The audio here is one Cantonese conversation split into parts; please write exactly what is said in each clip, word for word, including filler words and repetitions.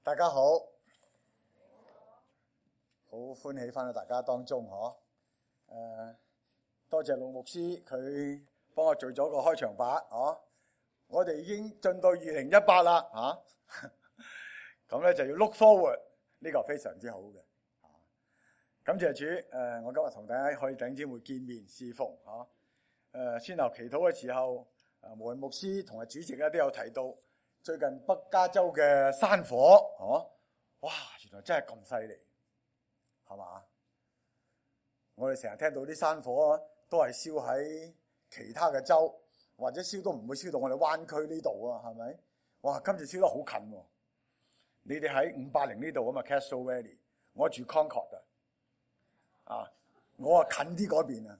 大家好，好歡喜翻到大家當中嗬。誒、呃，多謝陸牧師佢幫我做咗個開場白，嗬。我哋已經進到二零一八啦，嚇。咁咧就要 look forward，呢個非常之好嘅。感謝主，誒、呃，我今日同大家可以弟兄姊妹見面侍奉，嚇。誒、呃，先頭祈禱嘅時候，誒，無論牧師同埋主席咧都有提到。最近北加州嘅山火，哦，哇！原來真係咁犀利，係嘛？我哋成日聽到啲山火都係燒喺其他嘅州，或者燒都唔會燒到我哋灣區呢度啊，係咪？哇！今次燒得好近喎！你哋喺五八零呢度啊嘛 ，Castro Valley， 我住 Concord 啊，我啊近啲嗰邊啊，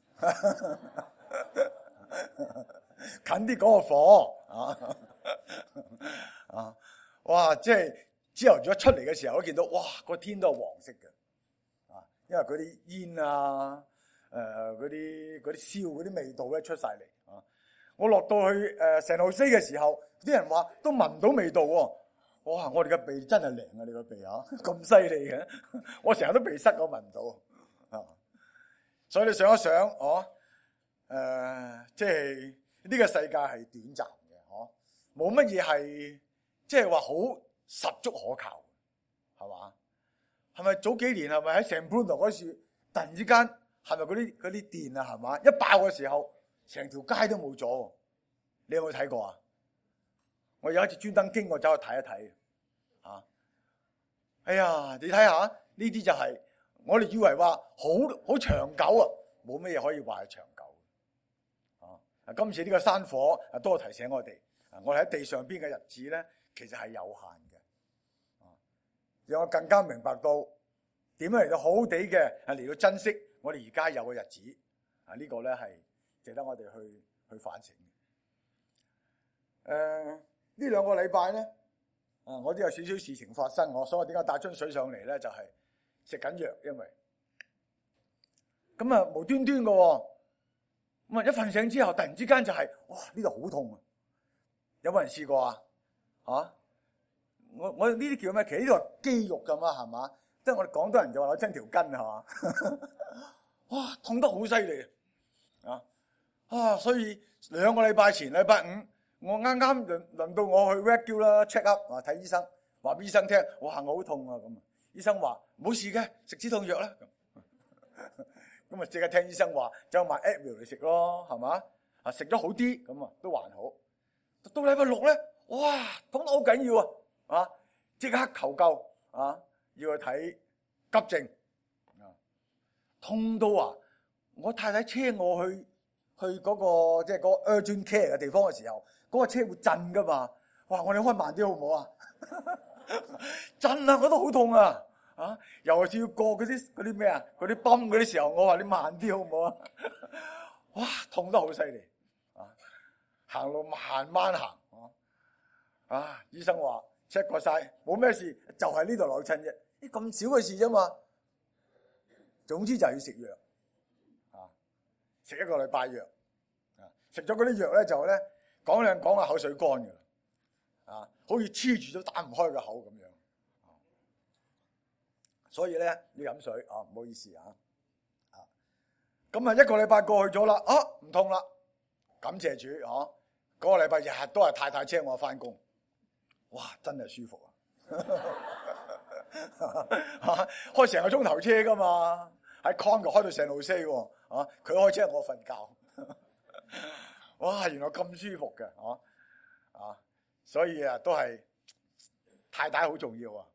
近啲嗰個火啊！啊！哇！即係朝頭早出嚟嘅時候，我見到哇，個天都係黃色嘅啊，因為嗰啲煙啊，誒嗰啲嗰啲燒嗰啲味道咧出晒嚟啊！我落到去誒聖路西嘅時候，啲人話都聞唔到味道喎！哇！我哋嘅鼻真係靈啊！你個鼻啊咁犀利嘅，我成日都鼻塞，我聞唔到啊！所以你想一想，哦誒，即係呢個世界係短暫。冇乜嘢係即係話好實足可靠，係嘛？係咪早幾年係咪喺聖潘度嗰處突然之間係咪嗰啲嗰啲電啊係嘛？一爆嘅時候，成條街都冇咗。你有冇睇過啊？我有一次專登經過走去睇一睇，啊！哎呀，你睇下呢啲就係我哋以為話好好長久啊，冇乜嘢可以話係長久。啊！今次呢個山火啊，都提醒我哋。我哋喺地上邊嘅日子咧，其實係有限嘅，啊，讓我更加明白到點樣嚟到好好地嘅，係嚟到珍惜我哋而家有嘅日子，啊，呢個咧係值得我哋去去反省嘅。誒，呢兩個禮拜咧，啊，我都有少少事情發生，我所以點解帶樽水上嚟咧，就係食緊藥，因為咁啊無端端嘅，咁啊一瞓醒之後，突然之間就係，哇，呢度好痛啊！有冇人試過啊？嚇！我我呢啲叫咩？其實呢度係肌肉㗎嘛，係嘛？即係我哋廣東人就話攞真條筋係嘛？哇！痛得好犀利啊！啊！所以兩個禮拜前禮拜五，我啱啱輪輪到我去 regular check up 啊，睇醫生，話俾醫生聽，哇！我好痛啊咁。醫生話冇事嘅，食止痛藥啦。咁啊，即刻聽醫生話，就買 Advil 嚟食咯，係嘛？啊，食咗好啲，咁啊都還好。到禮拜六咧，哇，痛得好緊要啊！啊，即刻求救啊！要去睇急症啊！痛到啊！我太太車我去去嗰個即係嗰個 urgent care 嘅地方嘅時候，嗰個車會震噶嘛？哇！我哋開慢啲好唔好啊？震啊！我都好痛啊！啊，尤其是要過嗰啲嗰啲咩啊，嗰啲泵嗰啲時候，我話你慢啲好唔好啊？哇！痛得好犀利！行路慢慢行，啊！醫生話 check 過晒，冇咩事，就係呢度扭親啫，啲咁少嘅事啫嘛。總之就係要食藥，啊，食一個禮拜藥，啊，食咗嗰啲藥咧就咧講兩講下口水乾㗎啦，啊，好似黐住都打唔開個口咁樣，啊，所以咧要飲水，啊，唔好意思啊，啊，咁啊一個禮拜過去咗啦，啊，唔痛啦，感謝主，嗬，啊。嗰個禮拜日日都係太太車我翻工，哇！真係舒服啊！開成個鐘頭車噶嘛，喺 Concord 開到聖路西喎，啊！佢開車我瞓覺，哇！原來咁舒服嘅，啊啊！所以啊，都係太太好重要啊！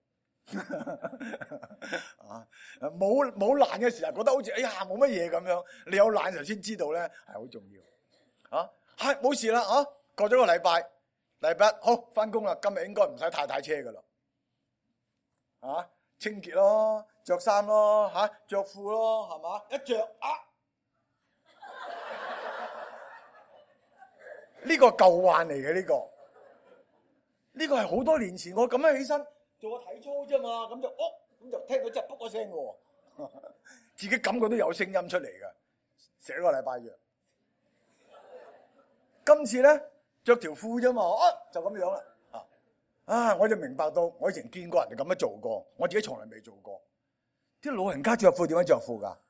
啊，冇冇難嘅時候覺得好似哎呀冇乜嘢咁樣，你有難時候先知道咧係好重要，啊！係冇事啦，啊！過咗個禮拜，禮拜一好翻工啦，今日應該唔使太太車噶啦，啊，清潔咯，着衫咯，吓着褲咯，係嘛？一着啊，呢個舊患嚟嘅呢個，呢個係好多年前我咁樣起身做個體操啫嘛，咁就哦，咁就聽到真係卜一聲嘅，自己感覺都有聲音出嚟嘅，食一個禮拜藥。今次咧着條褲啫嘛，啊就咁樣啦，啊啊！我就明白到，我以前見過人哋咁樣做過，我自己從來未做過。啲老人家着褲點樣着褲噶？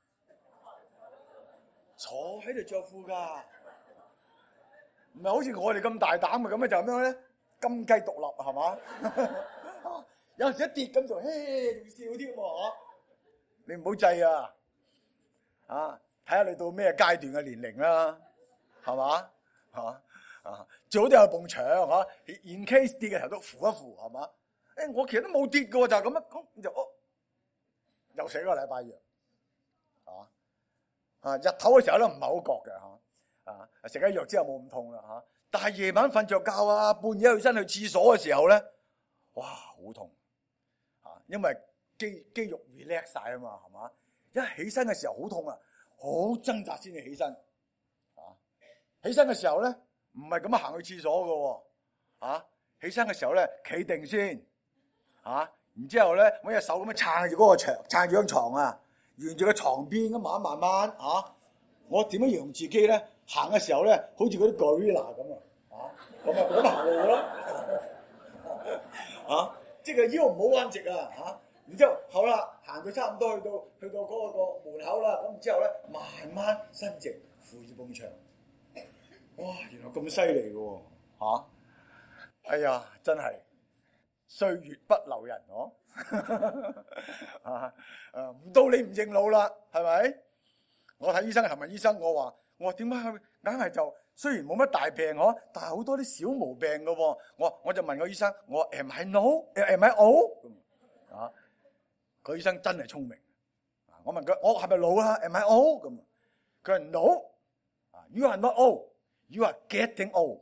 坐喺度着褲噶，唔係好似我哋咁大膽嘅咁樣就咁樣咧，金雞獨立係嘛？有陣時一跌咁就嘿仲笑添喎，你唔好制啊！啊，睇下你到咩階段嘅年齡啦，係嘛？嚇啊！最好都有埲牆嚇 ，in case 跌嘅時候都扶一扶係嘛？誒，我其實都冇跌過，就係咁樣講就哦，又寫個禮拜藥，係啊，日頭嘅時候咧唔係好覺嘅嚇，啊食咗藥之後冇咁痛啦嚇，但係夜晚瞓着覺啊，半夜起身去廁所嘅時候咧，哇好痛啊！因為肌肌肉 relax 晒啊嘛，係嘛？一起身嘅時候好痛啊，好掙扎先至起身啊！起身嘅時候咧，唔係咁樣行去廁所嘅喎，啊！起身嘅時候咧，企定先，啊！然之後咧，我隻手咁樣撐住嗰個牆，撐住張床啊！沿住個床邊咁慢慢慢啊！我點樣形容自己咧？行嘅時候咧，好似嗰啲 gorilla 咁啊！啊，咁啊咁行路咯，啊！即係腰唔好彎直啊！嚇！然之後好啦，行到差唔多去到去到嗰個門口啦，咁之後咧慢慢伸直，扶住埲牆。哇！原來咁犀利嘅喎，嚇！哎呀，真係歲月不留人哦！啊啊！唔到你唔認老啦，係咪？我睇醫生係問醫生，我話我話點解佢硬係就雖然冇乜大病嗬，但係好多啲小毛病嘅喎。我我就問個醫生，我話 am I no？am I old？啊！個醫生真係聰明。我問佢我係咪老啊 ？am I old？咁佢話 no。啊 ，you are not old，you are getting old。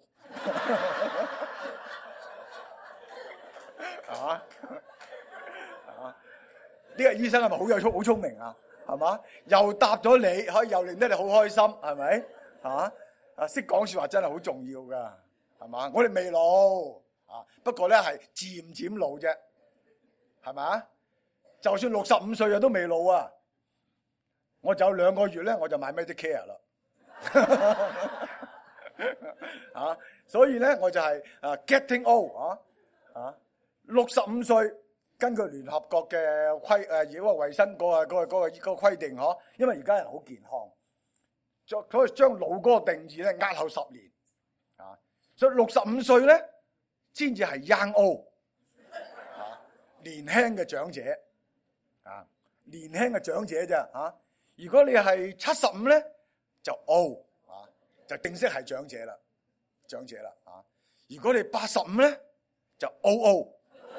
啊啊！呢個醫生係咪好有聰好聰明啊？係嘛？又答咗你，可以又令得你好開心，係咪？啊啊！識講說話真係好重要噶，係嘛？我哋未老啊，不過咧係漸漸老啫，係咪？就算六十五歲啊都未老啊！我就有兩個月咧，我就買 Medicare 啦。啊，所以咧我就係啊 getting old 啊啊，六十五歲。根據聯合國嘅規誒，如果衛生嗰個嗰個嗰個嗰個規定嗬，因為而家人好健康，將所以將老嗰個定義咧壓後十年啊，所以六十五歲咧先至係 young old 啊，年輕嘅長者啊，年輕嘅長者啫啊。如果你係七十五咧就 old 啊，就正式係長者啦，長者啦啊。如果你八十五咧就 old old。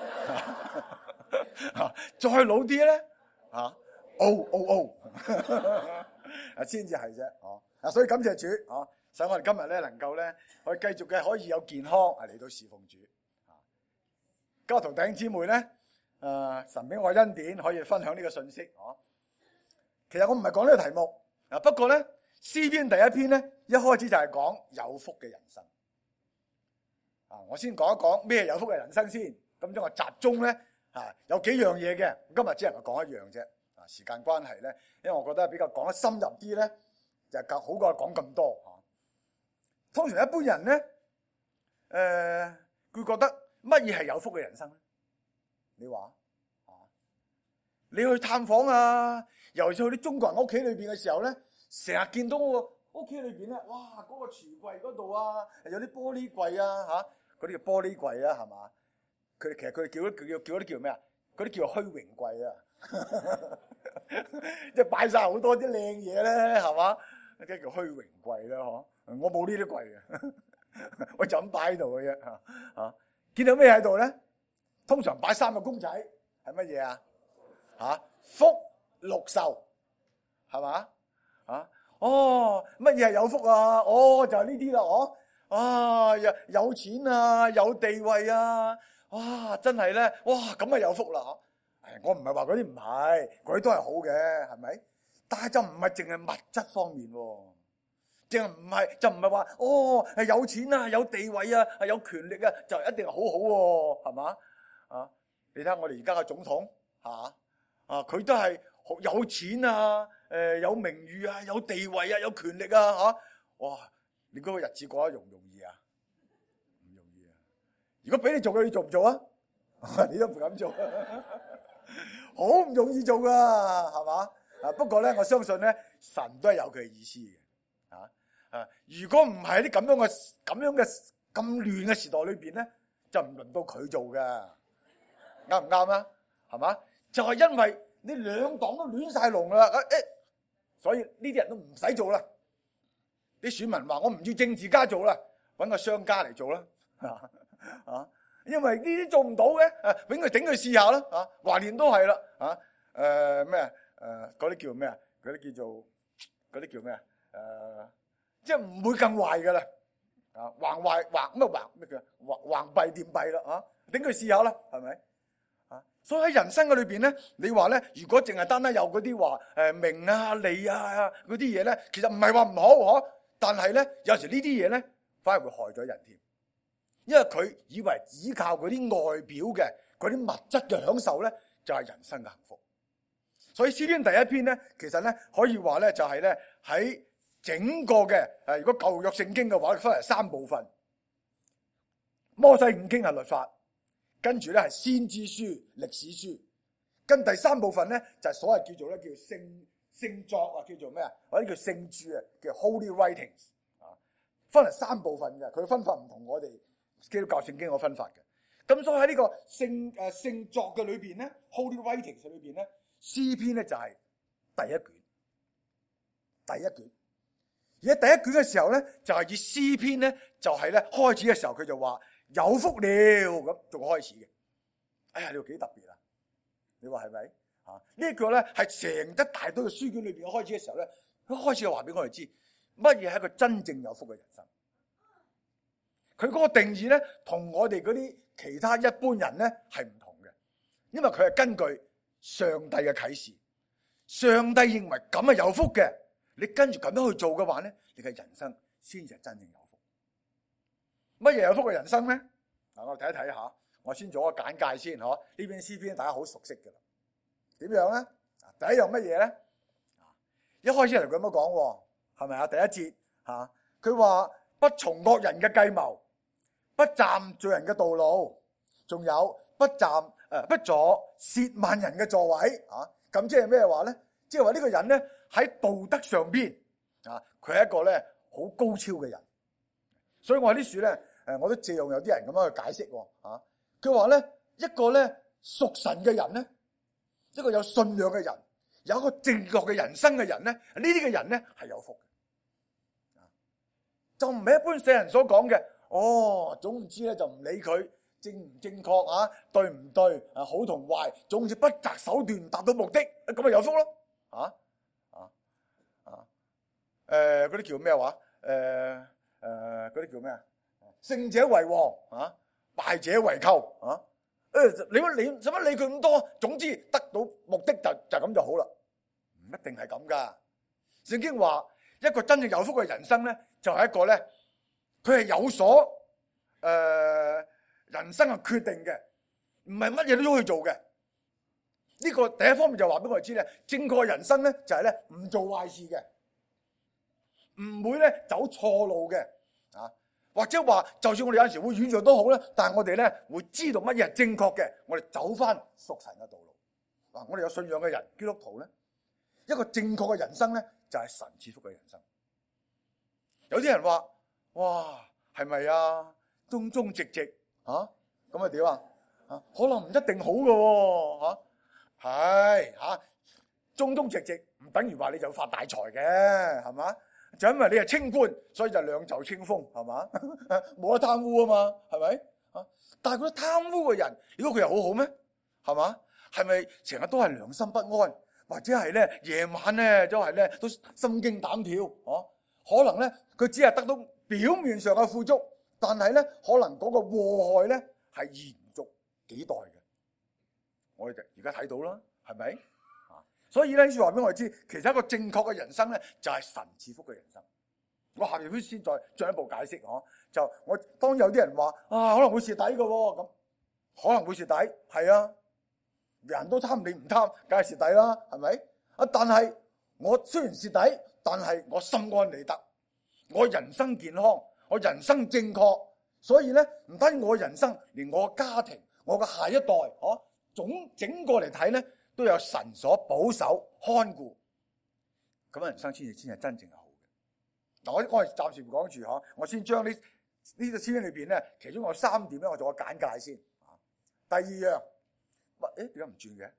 啊，再老啲咧，啊，O O O， 啊，先至係啫，哦，啊，所以感謝主，哦，使我哋今日咧能夠咧，可以繼續嘅可以有健康啊嚟到侍奉主，啊，教徒弟兄姊妹咧，誒，神俾我恩典可以分享呢個信息，哦，其實我唔係講呢個題目，啊，不過咧詩篇第一篇咧一開始就係講有福嘅人生，啊，我先講一講咩有福嘅人生先，咁將我集中咧。啊，有幾樣嘢嘅，今日只能夠講一樣啫。啊，時間關係咧，因為我覺得比較講得深入啲咧，就更好過講咁多嚇。通常一般人咧，誒、呃，佢覺得乜嘢係有福嘅人生咧？你話啊？你去探訪啊，尤其是去啲中國人屋企裏邊嘅時候咧，成日見到我屋企裏邊咧，哇，嗰、嗰個櫥櫃嗰度啊，有啲玻璃櫃啊，嚇，嗰啲叫玻璃櫃啊，係嘛？佢哋其實佢哋叫啲叫叫啲叫咩啊？嗰啲叫虛榮櫃啊，即係擺晒好多啲靚嘢咧，係嘛？即係叫虛榮櫃啦，嗬！我冇呢啲櫃嘅，我就咁擺喺度嘅啫嚇嚇。見到咩喺度咧？通常擺三個公仔係乜嘢啊？嚇，福祿壽係嘛？啊哦，乜嘢係有福啊？哦，就係呢啲啦，哦啊，有有錢啊，有地位啊！哇！真係咧，哇咁啊有福啦嗬！我唔係話嗰啲唔係，嗰啲都係好嘅，係咪？但係就唔係淨係物質方面喎，淨係唔係就唔係話哦係有錢啊、有地位啊、係有權力啊，就一定係好好喎，係嘛？啊！你睇下我哋而家嘅總統嚇啊，佢都係有錢啊、誒有名譽啊、有地位啊、有權力啊嚇！哇！你嗰個日子過得容唔容易啊？如果俾你做嘅，你做唔做啊？ 你都唔敢做，好唔容易做噶，係嘛？啊，不過咧，我相信咧，神都係有佢嘅意思嘅，啊啊！如果唔係啲咁樣嘅咁樣嘅咁亂嘅時代裏邊咧，就唔輪到佢做噶，啱唔啱啊？係嘛？就係因為你兩黨都亂晒龍啦，誒，所以呢啲人都唔使做啦。啲選民話：我唔要政治家做啦，揾個商家嚟做啦，啊！因為呢啲做唔到嘅，啊，俾佢整佢試下啦，啊，橫掂都係啦，啊，誒咩啊？誒嗰啲叫咩啊？嗰啲叫做嗰啲叫咩啊？誒，即係唔會更壞噶啦，啊，橫壞橫咩橫咩叫橫橫弊掂弊啦，啊，整佢試下啦，係咪？啊，所以喺人生嘅裏邊咧，你話咧，如果淨係單單有嗰啲話誒名啊利啊嗰啲嘢咧，其實唔係話唔好嗬，但係咧有時呢啲嘢咧反而會害咗人添。因為佢以為只靠嗰啲外表嘅嗰啲物質嘅享受咧，就係人生嘅幸福。所以詩篇第一篇咧，其實咧可以話咧就係咧喺整個嘅誒，如果舊約聖經嘅話，分為三部分。摩西五經係律法，跟住咧係先知書、歷史書，跟第三部分咧就係所謂叫做咧叫聖聖作啊，叫做咩啊，或者叫聖著啊，叫 Holy Writings 啊，分為三部分嘅，佢分法唔同我哋基督教聖經個分法嘅。咁所以喺呢個聖誒聖作嘅裏邊咧 ，Holy Writings 裏邊咧，詩篇咧就係第一卷，第一卷。而喺第一卷嘅時候咧，就係以詩篇咧，就係咧開始嘅時候，佢就話有福了咁做開始嘅。哎呀，你話幾特別啊？你話係咪啊？呢一個咧係成一大堆嘅書卷裏邊開始嘅時候咧，佢開始就話俾我哋知乜嘢係一個真正有福嘅人生。佢嗰個定義咧，同我哋嗰啲其他一般人咧係唔同嘅，因為佢係根據上帝嘅啟示，上帝認為咁係有福嘅，你跟住咁樣去做嘅話咧，你嘅人生先至係真正有福。乜嘢有福嘅人生咧？嗱，我睇一睇下，我先做一個簡介先，嗬。呢篇詩篇大家好熟悉噶啦，點樣咧？第一樣乜嘢咧？一開始嚟咁樣講，係咪啊？第一節吓，佢話不從惡人嘅計謀，不站罪人嘅道路，仲有不站誒不坐褻慢人嘅座位啊！咁即係咩話咧？即係話呢個人咧喺道德上邊啊，佢係一個咧好高超嘅人。所以我喺呢處咧誒，我都借用有啲人咁樣去解釋啊。佢話咧一個咧屬神嘅人咧，一個有信仰嘅人，有一個正確嘅人生嘅人咧，呢啲嘅人咧係有福嘅，就唔係一般世人所講嘅。哦，總唔知咧就唔理佢正唔正確啊，對唔對啊，好同壞，總之不擇手段達到目的，咁咪有福咯。啊啊啊！誒，嗰啲叫咩話？誒誒，嗰啲叫咩啊？勝者為王啊，敗者為寇啊。誒，你你使乜理佢咁多？總之得到目的就就咁就好啦。唔一定係咁噶。聖經話一個真正有福嘅人生咧，就係一個咧。佢係有所誒、呃、人生嘅決定嘅，唔係乜嘢都要去做嘅。呢、這個第一方面就話俾我哋知咧，正確人生咧就係咧唔做壞事嘅，唔會咧走錯路嘅啊。或者話，就算我哋有陣時會軟弱都好咧，但係我哋咧會知道乜嘢係正確嘅，我哋走翻屬神嘅道路。嗱、啊，我哋有信仰嘅人，基督徒咧，一個正確嘅人生咧就係神賜福嘅人生。有啲人話。哇，係咪啊？忠忠直直啊，咁啊點啊？啊，可能唔一定好嘅喎，吓係吓，忠忠直直唔等於話你就發大財嘅，係嘛？就因為你係清官，所以就兩袖清風，係嘛？冇得貪污啊嘛，係咪？啊，但係嗰啲貪污嘅人，如果佢又好好咩？係嘛？係咪成日都係良心不安，或者係咧夜晚咧都係咧都心驚膽跳？哦、啊，可能咧佢只係得到表面上嘅富足，但係咧可能嗰個禍害咧係延續幾代嘅。我哋而家睇到啦，係咪？啊，所以咧呢句話俾我哋知，其實一個正確嘅人生咧就係神賜福嘅人生。我下面會先再進一步解釋，嗬。就我當有啲人話啊，可能會蝕底嘅，咁可能會蝕底，係啊，人都貪，你唔貪，梗係蝕底啦，係咪？啊，但係我雖然蝕底，但係我心安理得。我人生健康，我人生正確，所以咧唔單止我人生，連我家庭、 我嘅下一代，嗬，總整個嚟睇咧，都有神所保守看顧，咁樣人生先至先係真正係好嘅。嗱，我我係暫時唔講住嗬，我先將呢呢個詩篇裏邊咧，其中有三點咧，我做個簡介先。第二樣，乜？誒點解唔轉嘅？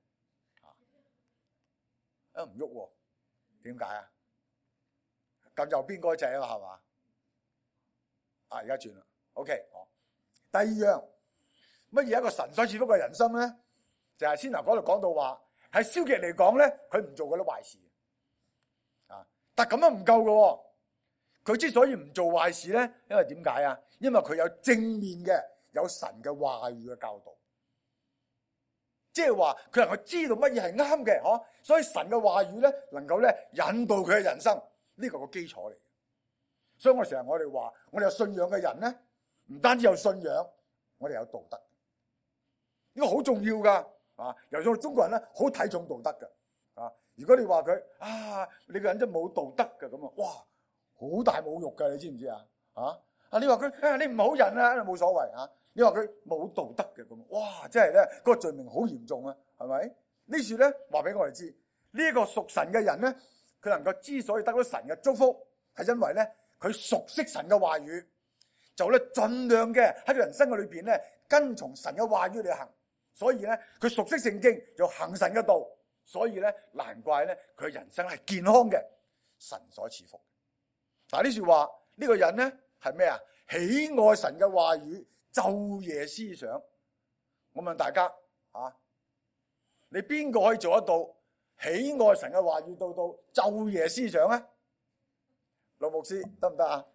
啊唔喐喎？點解啊？撳右邊嗰隻啊嘛，係嘛？啊而家轉啦 ，OK， 好。第二樣，乜嘢一個神所賜福嘅人生咧？就係先頭嗰度講到話，喺消極嚟講咧，佢唔做嗰啲壞事啊。但咁樣唔夠嘅，佢之所以唔做壞事咧，因為點解啊？因為佢有正面嘅，有神嘅話語嘅教導，即係話佢能夠知道乜嘢係啱嘅，嗬。所以神嘅話語咧，能夠咧引導佢嘅人生，呢個個基礎嚟。所以我成日我哋話，我哋有信仰嘅人咧，唔單止有信仰，我哋有道德，呢個好重要噶。啊，尤其我哋中國人咧，好睇重道德嘅。啊，如果你話佢啊，你個人真冇道德嘅咁啊，哇，好大侮辱噶，你知唔知啊？啊，啊你話佢啊，你唔好人啊，冇所謂啊。你話佢冇道德嘅咁，哇，真係咧，嗰個罪名好嚴重啊，係咪？呢處咧話俾我哋知，呢一個屬神嘅人咧，佢能夠之所以得到神嘅祝福，係因為咧佢熟悉神嘅話語，就咧盡量嘅喺佢人生嘅裏邊咧跟從神嘅話語嚟行。所以咧，佢熟悉聖經，又行神嘅道，所以咧，難怪咧，佢人生係健康嘅，神所賜福。嗱，呢句話呢個人咧係咩啊？喜愛神嘅話語，晝夜思想。我問大家啊，你邊個可以做得到喜愛神嘅話語到到晝夜思想啊？老牧師得唔得啊？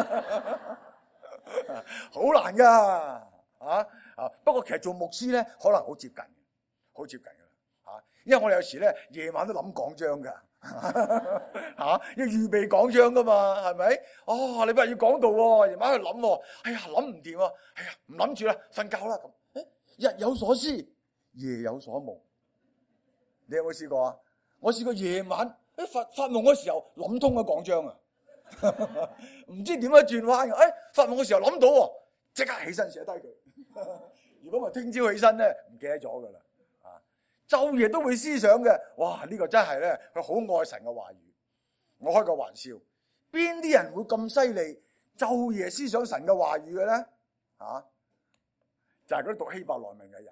好難噶啊！啊！不過其實做牧師咧，可能好接近，好接近噶啦嚇。因為我哋有時咧夜晚都諗講章噶嚇，要預備講章噶嘛，係咪？哦，你話要講道喎，夜晚喺度諗喎，哎呀諗唔掂喎，哎呀唔諗住啦，瞓覺啦咁。誒，日有所思，夜有所夢。你有冇試過啊？我試過夜晚誒發發夢嗰時候諗通咗講章啊，唔知點樣轉彎嘅。誒發夢嘅時候諗到喎，即刻起身寫低佢。如果我聽朝起身咧，唔記得咗噶啦，啊，晝夜都會思想嘅，哇！呢個真係咧，佢好愛神嘅話語。我開個玩笑，邊啲人會咁犀利，晝夜思想神嘅話語嘅咧？啊，就係嗰啲讀希伯來文嘅人。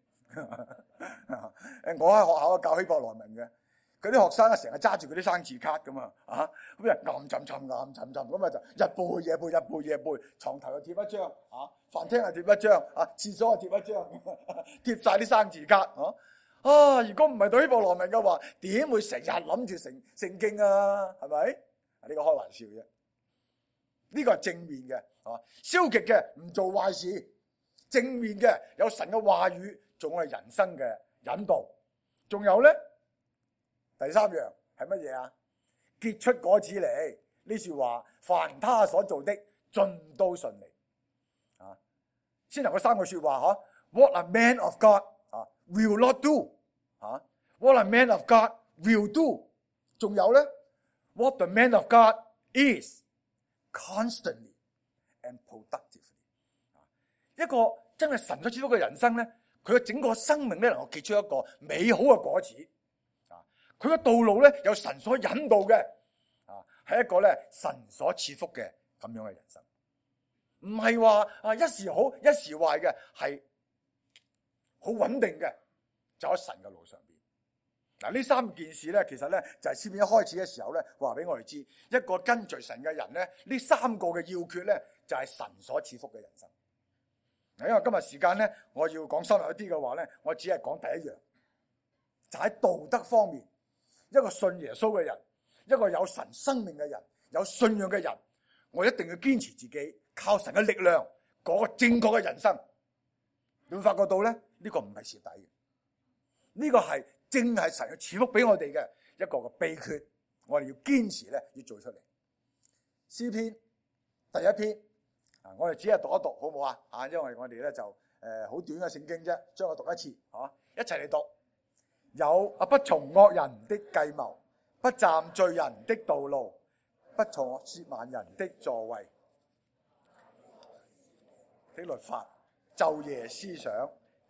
誒，我喺學校教希伯來文嘅，嗰啲學生啊，成日揸住嗰啲生字卡咁啊，啊，咁人暗沉沉、暗沉沉咁啊，就日背夜背、日背夜背，床頭又貼一張，啊，飯廳又貼一張，啊，廁所又貼一張，貼晒啲生字卡，啊，啊，如果唔係讀希伯來文嘅話，點會成日諗住成聖經啊？係咪？呢個開玩笑啫，呢個係正面嘅，啊，消極嘅唔做壞事，正面嘅有神嘅話語做我哋人生嘅引導，仲有咧。第三樣係乜嘢啊？結出果子嚟，呢句話，凡他所做的盡都順利。啊，先頭嗰三個說話嗬 ，What a man of God 啊 will not do 啊 ，What a man of God will do。仲有咧 ，What the man of God is constantly and productively。一個真係神所賜福嘅人生咧，佢嘅整個生命咧能夠結出一個美好嘅果子。佢嘅道路咧有神所引導嘅，啊，係一個咧神所賜福嘅咁樣嘅人生，唔係話啊一時好一時壞嘅，係好穩定嘅，走喺神嘅路上邊。嗱，呢三件事咧，其實咧就係詩篇一開始嘅時候咧話俾我哋知，一個跟隨神嘅人咧，呢三個嘅要訣咧就係神所賜福嘅人生。嗱，因為今日時間咧，我要講深入一啲嘅話咧，我只係講第一樣，就喺道德方面。一個信耶穌嘅人，一個有神生命嘅人，有信仰嘅人，我一定要堅持自己，靠神嘅力量，嗰個正確嘅人生。你會發覺到咧，呢個唔係蝕底嘅，呢個係正係神嘅賜福俾我哋嘅一個嘅秘訣。我哋要堅持咧，要做出嚟。詩篇第一篇啊，我哋只係讀一讀，好唔好啊？啊，因為我哋咧就誒好短嘅聖經啫，將我讀一次，吓，一齊嚟讀。有啊，不從惡人的計謀，不站罪人的道路，不坐褻慢人的座位。的律法，晝夜思想，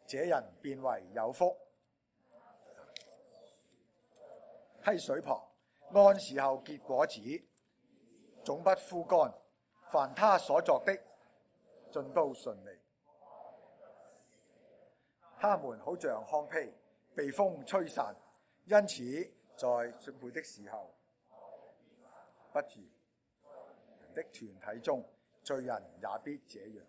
這人便為有福。溪水旁，按時候結果子，總不枯乾。凡他所作的，盡都順利。他們好像糠秕，被風吹散，因此在順配的時候不住。人的團體中，罪人也必這樣。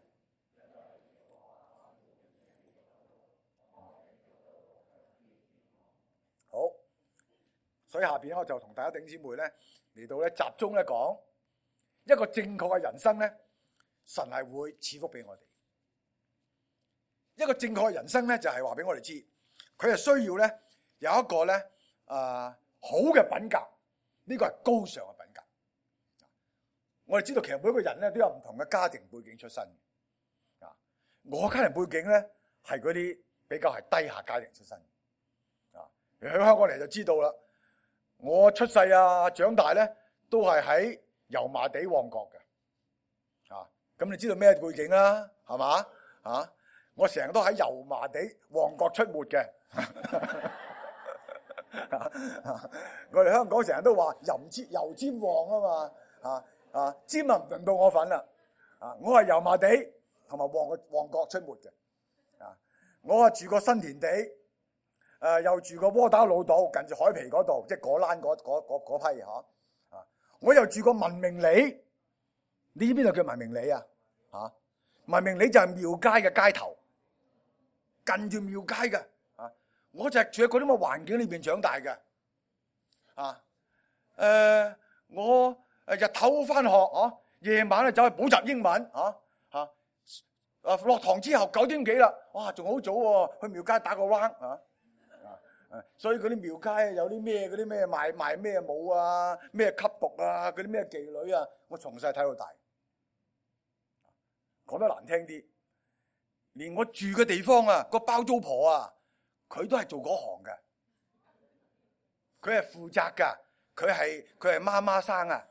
好，所以下邊我就同大家弟兄姊妹咧嚟到咧集中咧講一個正確嘅人生咧，神係會賜福俾我哋。一個正確嘅人生咧，就係話俾我哋知，佢係需要咧有一個咧誒、呃、好嘅品格，呢、這個係高尚嘅品格。我哋知道其實每一個人咧都有唔同嘅家庭背景出身。啊，我家庭背景咧係嗰啲比較係低下家庭出身。啊，喺香港嚟就知道啦。我出世啊，長大咧都係喺油麻地旺角嘅。啊，咁你知道咩背景啦？係嘛？啊，我成日都喺油麻地旺角出沒嘅。我哋香港成日都話油尖油尖旺啊嘛。啊啊，尖啊唔輪到我份啦。啊，我係油麻地同埋旺角旺角出沒嘅。啊，我係住過新田地，誒、呃、又住過窩打老道近住海皮嗰度，即係果欄嗰嗰嗰批嚇。啊，我又住過文明里，你知邊度叫文明里啊？嚇，文明里就係廟街嘅街頭，近住廟街嘅。啊，我就係住喺嗰啲咁嘅環境裏邊長大嘅。啊，誒、呃、我。誒，日頭翻學，哦，夜晚咧走去補習英文，啊啊，誒落堂之後九點幾啦，哇，仲好早喎，去廟街打個 round，啊啊，所以嗰啲廟街有啲咩嗰啲咩賣賣咩舞啊，咩吸毒啊，嗰啲咩妓女啊，我從細睇到大。講得難聽啲，連我住嘅地方啊，個包租婆啊，佢都係做嗰行嘅，佢係負責噶，佢係佢係媽媽生啊。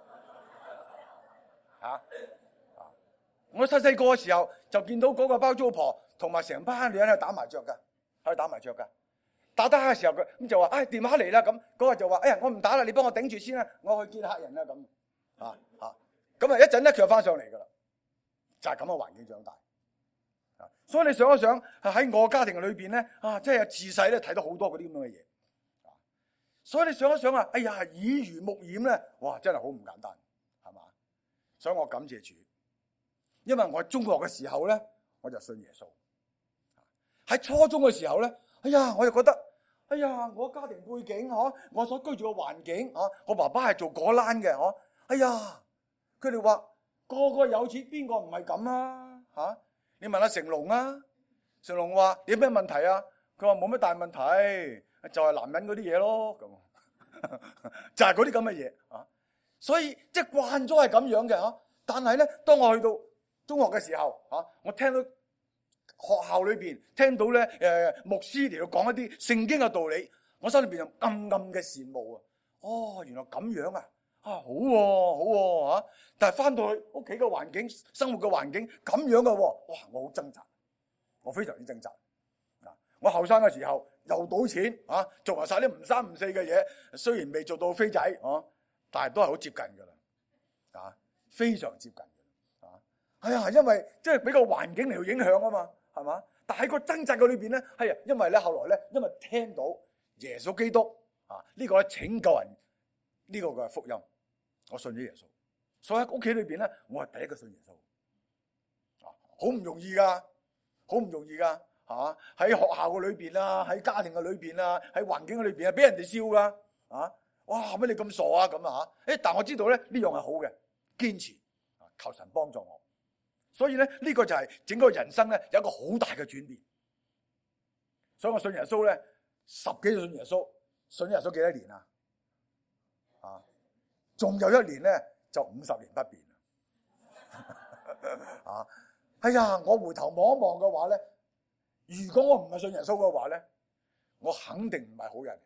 啊！我細細個嘅時候就見到嗰個包租婆同埋成班女人喺度打麻雀噶，喺度打麻雀噶。打得嘅時候佢咁就話：哎，電話嚟啦！咁嗰個就話：哎呀，我唔打啦，你幫我頂住先啦，我去見客人啦。咁啊啊！咁啊一陣咧，佢又翻上嚟噶啦，就係咁嘅環境長大。啊！所以你想一想，喺我家庭裏邊咧，啊，即係自細咧睇到好多嗰啲咁樣嘅嘢。所以你想一想啊，哎呀，耳濡目染咧，哇，真係好唔簡單。所以我感謝主，因為我中學嘅時候咧，我就信耶穌。喺初中嘅時候咧，哎呀，我就覺得，哎呀，我家庭背景嗬，我所居住嘅環境嗬，我爸爸係做果欄嘅嗬，哎呀，佢哋話個個有錢，邊個唔係咁啊？吓，你問下成龍啊，成龍話有咩問題啊？佢話冇咩大問題，就係男人嗰啲嘢咯，咁就係嗰啲咁嘅嘢啊。所以即係慣咗係咁樣嘅嚇，但係咧，當我去到中學嘅時候嚇，我聽到學校裏邊聽到咧誒牧師嚟到講一啲聖經嘅道理，我心裏邊就暗暗嘅羨慕啊！哦，原來咁樣啊！啊，好喎，好喎嚇！但係翻到去屋企嘅環境、生活嘅環境咁樣嘅喎，哇！我好掙扎，我非常之掙扎啊！我後生嘅時候又賭錢啊，做埋晒啲唔三唔四嘅嘢，雖然未做到飛仔啊。但係都係好接近噶啦，啊，非常接近嘅，啊，哎呀，因為即係俾個環境嚟到影響啊嘛，係嘛？但係個掙扎嘅裏邊咧，係啊，因為咧後來咧，因為聽到耶穌基督啊呢個拯救人呢個嘅福音，我信咗耶穌，所以喺屋企裏邊咧，我係第一個信耶穌，啊，好唔容易噶，好唔容易噶，係嘛？喺學校嘅裏邊啊，喺家庭嘅裏邊啊，喺環境嘅裏邊啊，俾人哋笑噶，啊！哇！乜你咁傻啊？咁啊嚇！誒，但我知道咧呢樣係好嘅，堅持啊，求神幫助我。所以咧呢、這個就係整個人生咧有一個好大嘅轉變。所以我信耶穌咧十幾歲信耶穌，信耶穌幾多年啊？啊，仲有一年咧就五十年不變啊！哎呀，我回頭望一望嘅話咧，如果我唔係信耶穌嘅話咧，我肯定唔係好人。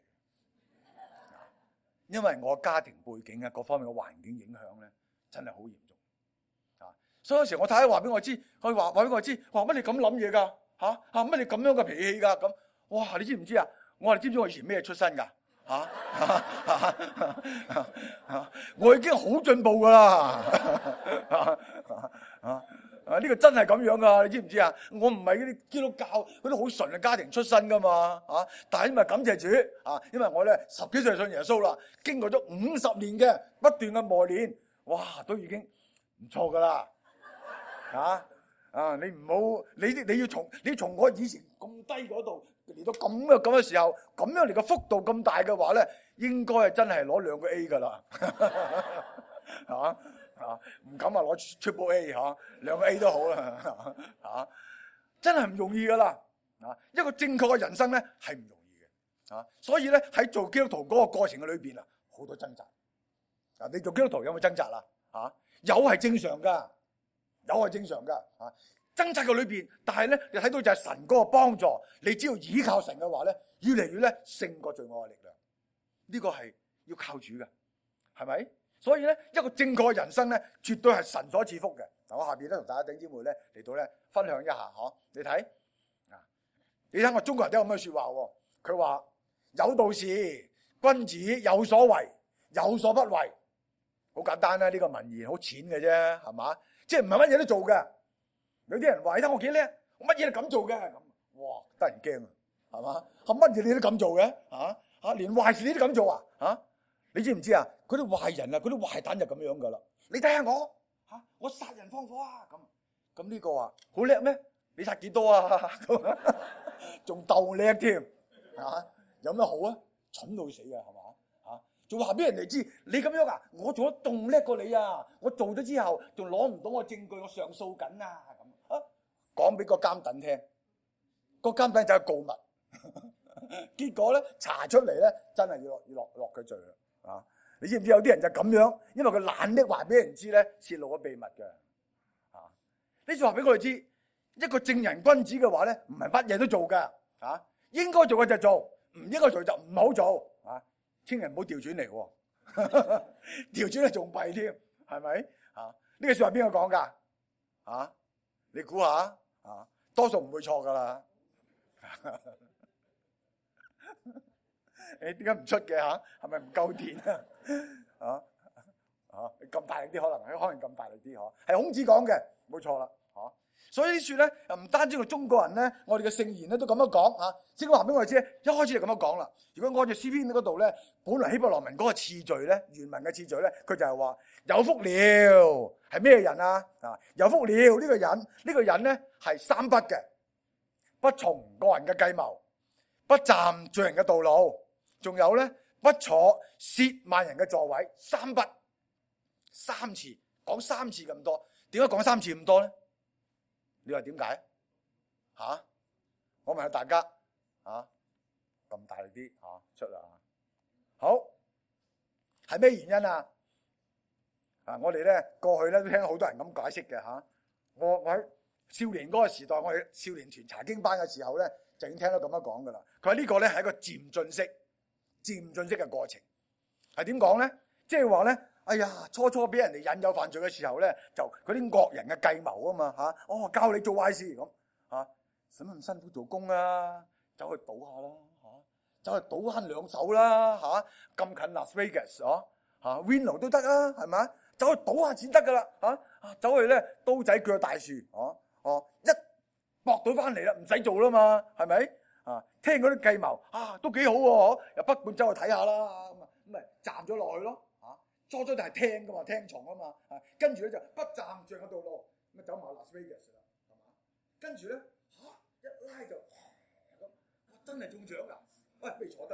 因為我家庭背景啊，各方面嘅環境影響咧，真係好嚴重啊！所以有時我太太話俾我知，佢話話俾我知，話乜你咁諗嘢噶吓吓乜你咁樣嘅脾氣噶？咁哇，你知唔知啊？我話你知唔知我以前咩出身噶？吓我已經好進步噶啦！啊！呢個真係咁樣噶，你知唔知啊？我唔係嗰啲基督教嗰啲好純嘅家庭出身噶嘛，啊！但係因為感謝主啊，因為我咧十幾歲信耶穌啦，經過咗五十年嘅不斷嘅磨練，哇，都已經唔錯噶啦，啊啊！你唔好你你要從你從我以前咁低嗰度嚟到咁嘅咁嘅時候，咁樣嚟個幅度咁大嘅話咧，應該係真係攞兩個 A 噶啦，係嘛？啊，唔敢話攞 triple A 吓，兩個 A 都好啦，吓，真係唔容易噶啦，啊，一個正確嘅人生咧係唔容易嘅，啊，所以咧喺做基督徒嗰個過程嘅裏邊啊，好多掙扎，啊，你做基督徒有冇掙扎啦？啊，有係正常噶，有係正常噶，啊，掙扎嘅裏邊，但係咧你睇到就係神嗰個幫助，你只要依靠神嘅話咧，越嚟越咧勝過罪惡嘅力量，呢個係要靠主嘅，係咪？所以咧，一個正確嘅人生咧，絕對係神所賜福嘅。嗱，我下邊咧同大家弟兄姊妹咧嚟到咧分享一下，嗬，你睇啊，你睇我中國人都有咁嘅說話，佢話有道是君子有所為，有所不為，好簡單啦，呢個文言好淺嘅啫，係嘛？即係唔係乜嘢都做嘅。有啲人話你睇我幾叻，我乜嘢都咁做嘅，咁哇得人驚啊，係嘛？係乜嘢你都咁做嘅，吓吓連壞事你都咁做啊，吓？你知唔知啊？嗰啲壞人啊，嗰啲壞蛋就咁樣噶啦。你睇下我吓，我殺人放火啊！咁咁呢個話好叻咩？你殺幾多啊？仲鬥叻添啊？有咩好啊？蠢到死啊，係嘛？吓仲話俾人哋知你咁樣啊？我做得仲叻過你啊！我做咗之後仲攞唔到我證據，我上訴緊啊！咁啊，講俾個監躉聽，個監躉就係告密，結果咧查出嚟咧，真係要落要落落佢罪啦。啊！你知唔知有啲人就咁樣，因為佢懶叻話俾人知咧，泄露咗秘密嘅。啊！呢就話俾我哋知，一個正人君子嘅話咧，唔係乜嘢都做噶。啊！應該做嘅就做，唔應該做就唔好做。啊！千祈唔好調轉嚟，調轉咧仲弊添，係咪？啊！呢句說話邊個講噶？啊！你估下？啊！多數唔會錯噶啦。你點解唔出嘅吓？係咪唔夠電啊？啊啊！咁大力啲可能，可能咁大力啲嗬？係孔子講嘅，冇錯啦，吓。所以說咧，唔單止我中國人咧，我哋嘅聖賢咧都咁樣講吓。聖經話俾我哋知，一開始就咁樣講啦。如果按照詩篇嗰度咧，本來希伯來文嗰個次序咧，原文嘅次序咧，佢就係話有福了，係咩人啊？啊，有福了呢個人，呢個人咧係三不嘅，不從個人嘅計謀，不站罪人嘅道路。仲有咧，不坐褻慢人嘅座位，三不，三次講三次咁多，點解講三次咁多咧？你話點解？吓、啊，我問下大家，啊，咁大力啲吓、啊、出啦，好，係咩原因啊？啊，我哋咧過去咧都聽好多人咁解釋嘅吓，我我喺少年嗰個時代，我喺少年團查經班嘅時候咧，就已經聽到咁樣講噶啦。佢話呢個咧係一個漸進式。漸進式嘅過程係點講咧？即係話咧，哎呀，初初俾人哋引誘犯罪嘅時候咧，就嗰啲惡人嘅計謀啊嘛吓，哦教你做壞事咁吓，使乜咁辛苦做工啊？走去賭下啦吓，走去賭慳兩手啦吓，咁近 Las Vegas 哦吓 Reno 都得啊，係咪？走去賭下錢得噶啦吓，走去咧刀仔鋸大樹哦哦，一搏到翻嚟啦，唔使做啦嘛，係咪？啊，聽嗰啲計謀啊，都幾好喎，又不斷走去睇下啦，咁啊，咁咪站咗落去咯，啊，初初就係聽噶嘛，聽從啊嘛，啊，跟住咧就不站住個道路，咁啊走埋 Las Vegas 啦，係嘛，跟住咧吓一拉就咁，哇真係中獎噶，喂不如坐低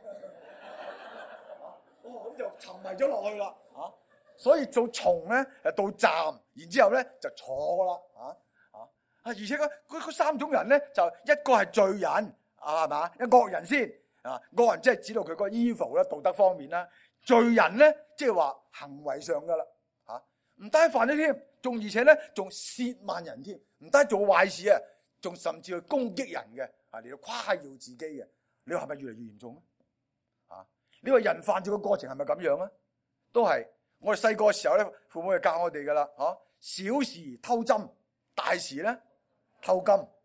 啊，哦咁就沉迷咗落去啦，啊，所以做從咧誒到站，然之後咧就坐啦，啊啊啊，而且嗰嗰三種人咧就一個係罪人。啊，係嘛？一惡人先啊，惡人即係指到佢個 evil 啦，道德方面啦。罪人咧，即係話行為上噶啦，吓唔單犯咗添，仲而且咧仲褻慢人添，唔單做壞事啊，仲甚至去攻擊人嘅，啊嚟到誇耀自己嘅。你話係咪越嚟越嚴重咧？啊，呢個人犯罪嘅過程係咪咁樣啊？都係我哋細個嘅時候咧，父母就教我哋噶啦，吓小時偷針，大時咧偷金。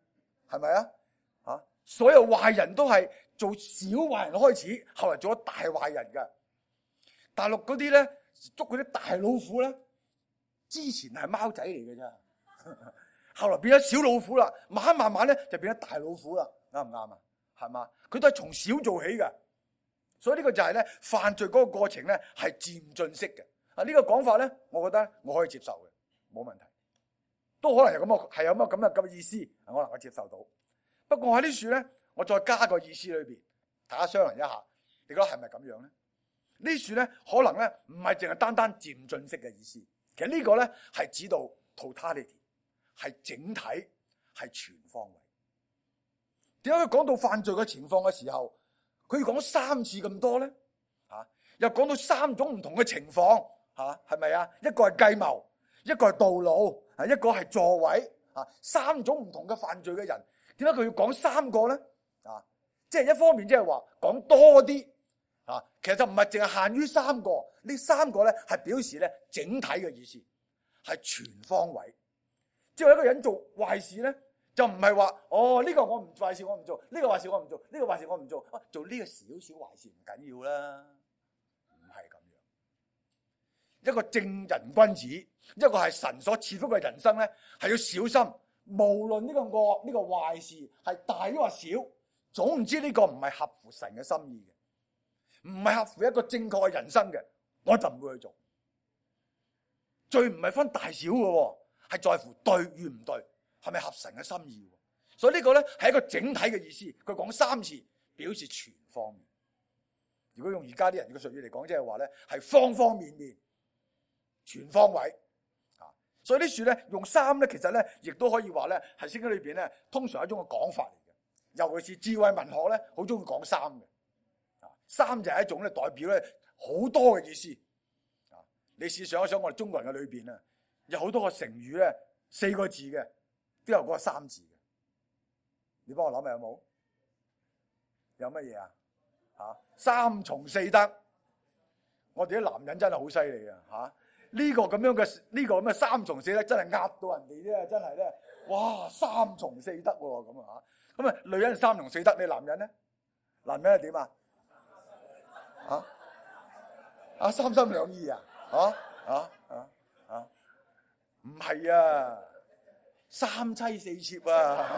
係咪啊？啊，所有壞人都係做小壞人開始，後來做咗大壞人噶。大陸嗰啲咧捉嗰啲大老虎咧，之前係貓仔嚟嘅啫，後來變咗小老虎啦，慢慢慢慢咧就變咗大老虎啦，啱唔啱啊？係嘛？佢都係從小做起嘅，所以呢個就係咧犯罪嗰個過程咧係漸進式嘅。啊，呢個講法咧，我覺得我可以接受嘅，冇問題。都可能有咁嘅，係有乜咁嘅咁嘅意思，我能夠接受到。不過喺呢處咧，我再加個意思裏邊，大家商量一下，你覺得係咪咁樣咧？呢處咧可能咧唔係淨係單單漸進式嘅意思，其實呢個咧係指到 totality， 係整體，係全方位。點解佢講到犯罪嘅情況嘅時候，佢要講三次咁多咧？啊，又講到三種唔同嘅情況，吓係咪啊？一個係計謀，一個係道路，啊一個係座位，啊三種唔同嘅犯罪嘅人，點解佢要講三個咧？啊，即係一方面即係話講多啲，啊其實就唔係淨係限於三個，呢三個咧係表示咧整體嘅意思，係全方位。即係一個人做壞事咧，就唔係話哦呢個我唔壞事我唔做，呢個壞事我唔做，呢個壞事我唔做，啊做呢個少少壞事唔緊要啦，唔係咁樣。一個正人君子，一個係神所賜福嘅人生咧，係要小心，無論呢個惡呢個壞事係大抑或小，總唔知呢個唔係合乎神嘅心意嘅，唔係合乎一個正確嘅人生嘅，我就唔會去做。罪唔係分大小嘅，係在乎對與唔對，係咪合神嘅心意？所以呢個咧係一個整體嘅意思。佢講三次，表示全方面。如果用而家啲人嘅術語嚟講，即係話咧係方方面面、全方位。啊，所以呢處咧用三咧，其實咧亦都可以話咧係聖經裏邊咧通常係一種嘅講法嚟嘅。尤其是智慧文學咧，好中意講三嘅。啊，三就係一種咧代表咧好多嘅意思。啊，你試想一想，我哋中國人嘅裏邊啊，有好多個成語咧，四個字嘅，都有嗰個三字嘅。你幫我諗下有冇？有乜嘢啊？吓，三從四德。我哋啲男人真係好犀利啊！吓，呢個咁樣嘅呢個咁嘅三從四德真係壓到人哋咧，真係咧，哇！三從四德喎，咁啊吓，咁啊女人三從四德，你男人咧？男人係點啊？啊？啊三心兩意啊？啊啊啊啊！唔係啊，三妻四妾啊！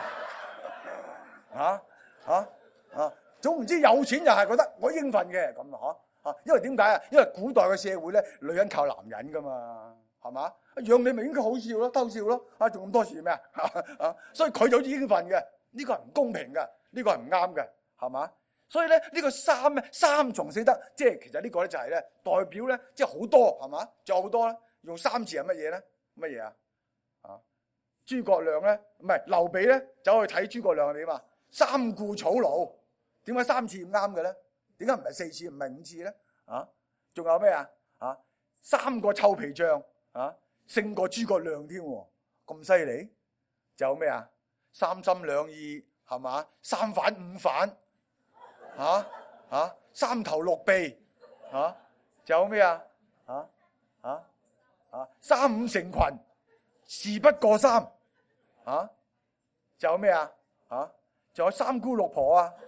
啊啊啊！總唔知有錢又係覺得我應份嘅咁啊吓吓，因為點解啊？因為古代嘅社會咧，女人靠男人噶嘛，係嘛？養你咪應該好笑咯，偷笑咯，啊仲咁多事咩啊？啊，所以佢就好似應份嘅，呢個係唔公平嘅，呢個係唔啱嘅，係嘛？所以咧呢個三咧三從四德，即係其實呢個咧就係咧代表咧即係好多係嘛？仲有好多咧，用三字係乜嘢咧？乜嘢啊？啊，諸葛亮咧唔係劉備咧，走去睇諸葛亮係點啊？三顧草廬，點解三次唔啱嘅咧？點解唔係四次唔係五次咧？啊，仲有咩啊？啊，三個臭皮匠啊，勝過諸葛亮添，咁犀利？仲有咩啊？三心兩意係嘛？三反五反，啊啊，三頭六臂，啊，仲有咩啊？啊啊啊，三五成群，事不過三，啊，仲有咩啊？啊？仲有三姑六婆啊，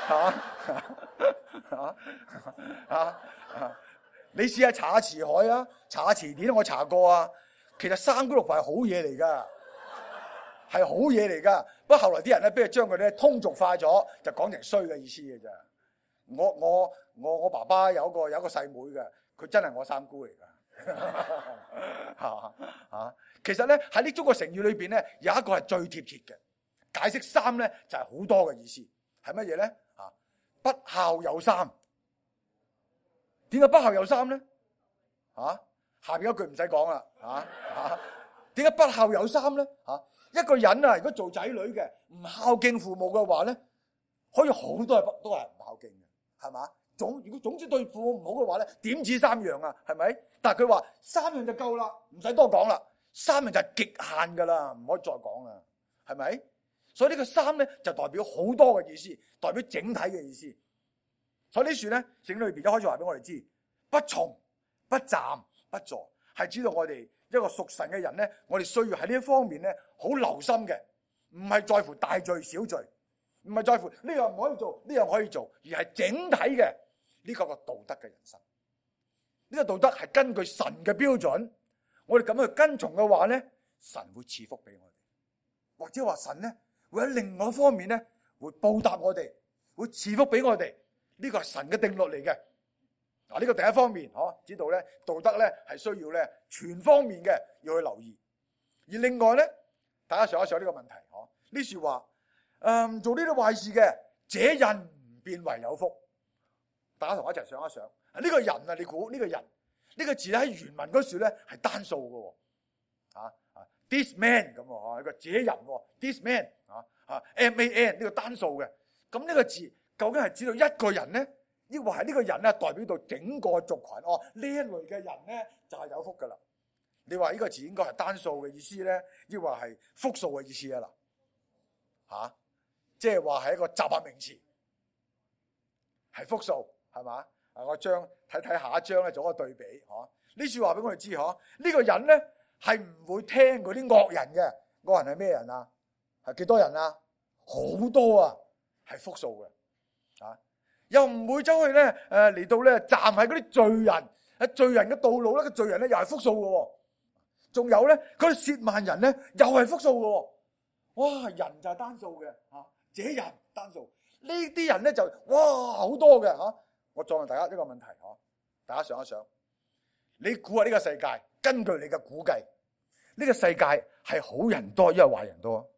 嚇嚇嚇嚇！你試下查下詞海啊，查下詞典，我查過啊。其實三姑六婆係好嘢嚟㗎，係好嘢嚟㗎。不過後來啲人咧，不如將佢咧通俗化咗，就講成衰嘅意思嘅咋。我我我我爸爸有個有個細妹嘅，佢真係我三姑嚟㗎。嚇嚇！其實咧喺呢中國成語裏邊咧，有一個係最貼切嘅。解釋三咧就係、是、好多嘅意思，係乜嘢咧？啊，不孝有三，點解不孝有三咧？啊，下邊一句唔使講啦，啊啊，點解不孝有三咧？啊，一個人啊，如果做仔女嘅唔孝敬父母嘅話咧，可以好多係都係唔孝敬嘅，係嘛？總如果總之對父母唔好嘅話咧，點止三樣啊？係咪？但係佢話三樣就夠啦，唔使多講啦，三樣就係極限噶啦，唔可以再講啦，係咪？所以呢個三咧就代表好多嘅意思，代表整體嘅意思。所以呢處咧聖經裏邊一開始話俾我哋知，不從、不站、不坐，係知道我哋一個屬神嘅人咧，我哋需要喺呢一方面咧好留心嘅， 唔係在乎大罪小罪，唔係在乎呢樣唔可以做，呢樣可以做，而係整體嘅呢個個道德嘅人生。呢個道德係根據神嘅標準，我哋咁樣去跟從嘅話咧，神會賜福俾我哋，或者話神咧會喺另外一方面咧會報答我哋，會賜福俾我哋。呢個係神嘅定律嚟嘅。嗱，呢個第一方面，嗬，知道咧道德咧係需要咧全方面嘅要去留意。而另外咧，大家想一想呢個問題，嗬，呢說話，嗯，做呢啲壞事嘅，這人變為有福。大家同我一齊想一想，呢個人啊，你估呢個人呢個字咧喺原文嗰時咧係單數嘅，啊啊 ，this man 咁啊，一個這人 ，this man 啊啊 ，M A N 呢個單數嘅，咁呢個字究竟係指到一個人咧，抑或係呢個人咧代表到整個族群？哦，呢一類嘅人咧就係有福噶啦。你話呢個字應該係單數嘅意思咧，抑或係複數嘅意思啊？嗱，吓，即係話係一個雜合名詞，係複數。係嘛？啊，我將睇睇下一章咧，做個對比，嗬。呢句話俾我哋知，嗬。呢個人咧係唔會聽嗰啲惡人嘅。惡人係咩人啊？係幾多人啊？好多啊，係複數嘅。啊，又唔會走去咧，誒嚟到咧站喺嗰啲罪人喺罪人嘅道路咧，個罪人咧又係複數嘅。仲有咧，嗰啲褻慢人咧又係複數嘅。哇，人就係單數嘅，吓，這人單數。呢啲人咧就哇好多嘅，吓。我再問大家一個問題，嗬，大家想一想，你估下呢個世界，根據你嘅估計，呢個世界係好人多，抑或壞人多？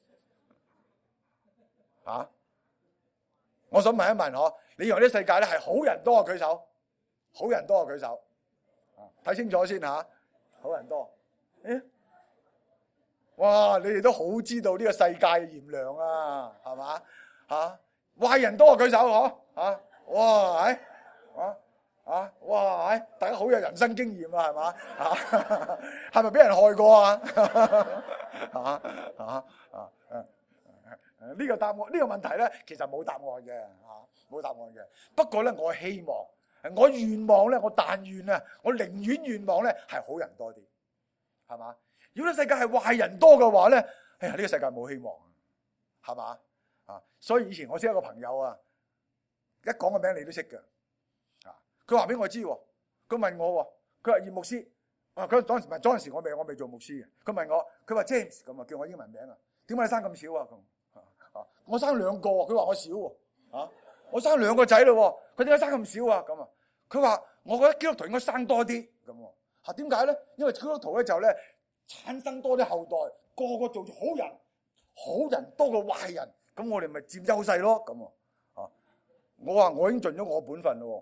啊？我想問一問，嗬，你認為呢個世界咧係好人多啊？舉手，好人多啊？舉手，睇清楚先吓，好人多。誒，哇，你哋都好知道呢個世界嘅炎涼啊，係嘛？吓，壞人多啊？舉手，嗬，吓。哇，係啊啊，哇，係大家好有人生經驗啊，係嘛？啊，係咪俾人害過啊？啊啊啊！呢個答案，呢個問題咧，其實冇答案嘅，吓，冇答案嘅。不過咧，我希望，我願望咧，我但願啊，我寧願願望咧係好人多啲，係嘛？如果呢世界係壞人多嘅話咧，哎呀，呢個世界冇希望，係嘛？啊，所以以前我識一個朋友啊。一講個名你都識嘅，啊！佢話俾我知，佢問我，佢話葉牧師，啊！佢嗰陣時唔係嗰陣時我未我未做牧師嘅，佢問我，佢話 James 咁啊，叫我英文名啊，點解你生咁少啊？咁啊，我生兩個，佢話我少喎，啊！我生兩個仔咯，佢點解生咁少啊？咁啊，佢話我覺得基督徒應該生多啲，咁啊，點解咧？因為基督徒咧就咧產生多啲後代，個個做好人，好人多過壞人，咁我哋咪佔優勢咯，咁啊。我話我已經盡咗我本分咯，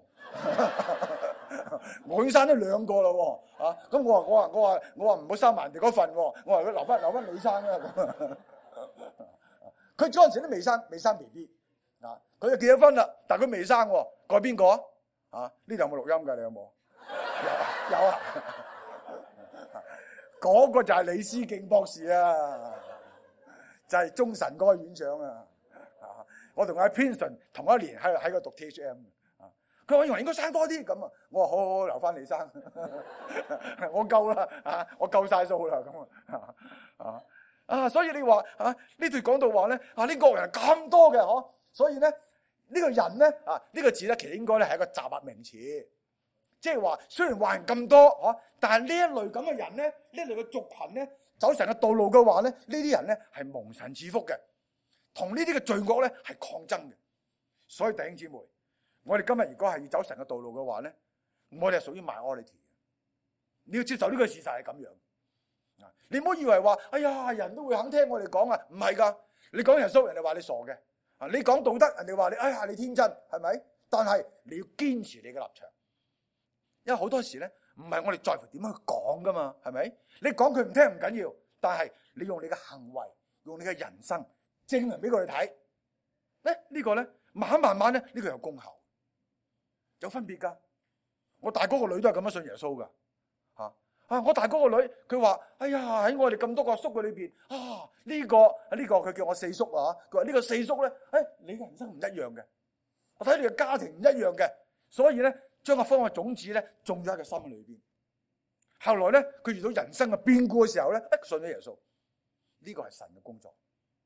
我已經生咗兩個啦，啊！咁我話我話我話我話唔好生埋人哋嗰份，我話佢留翻留翻你生啦咁。佢嗰陣時都未生未生 B B， 啊！佢就結咗婚啦，但係佢未生，佢係邊個啊？呢度有冇錄音噶？你有冇？有有啊！嗰個就係李思敬博士啊，就係中神嗰個院長啊。我同阿 Princeton 同一年喺喺度讀 T H M 啊，佢話以為應該生多啲咁啊，我話好好好，留翻你生，我夠啦啊，我夠晒數啦咁啊啊啊，所以你話啊呢段講到話咧啊，呢惡人咁多嘅嗬，所以咧呢個人咧啊呢個字咧其實應該咧係一個雜合名詞，即係話雖然壞人咁多嗬，但係呢一類咁嘅人咧，呢一類嘅族群咧走成個道路嘅話咧，呢啲人咧係蒙神賜福嘅。同呢啲嘅罪惡咧係抗爭嘅，所以弟兄姊妹，我哋今日如果係要走神嘅道路嘅話咧，我哋係屬於 minority 嘅。你要接受呢個事實係咁樣，啊！你唔好以為話，哎呀，人都會肯聽我哋講啊，唔係噶，你講耶穌，人哋話你傻嘅，啊！你講道德，人哋話你，哎呀，你天真，係咪？但係你要堅持你嘅立場，因為好多時咧，唔係我哋在乎點樣去講噶嘛，係咪？你講佢唔聽唔緊要，但係你用你嘅行為，用你嘅人生。證明俾佢哋睇，咧呢個咧慢慢慢慢咧呢個有功效，有分別噶。我大哥個女都係咁樣信耶穌噶，吓啊！我大哥個女佢話：哎呀，喺我哋咁多個叔嘅裏邊啊，呢個呢個佢叫我四叔啊，佢話呢個四叔咧，誒，你嘅人生唔一樣嘅，我睇你嘅家庭唔一樣嘅，所以咧將個方嘅種子咧種咗喺佢心裏邊。後來咧佢遇到人生嘅變故嘅時候咧，一信咗耶穌，呢個係神嘅工作。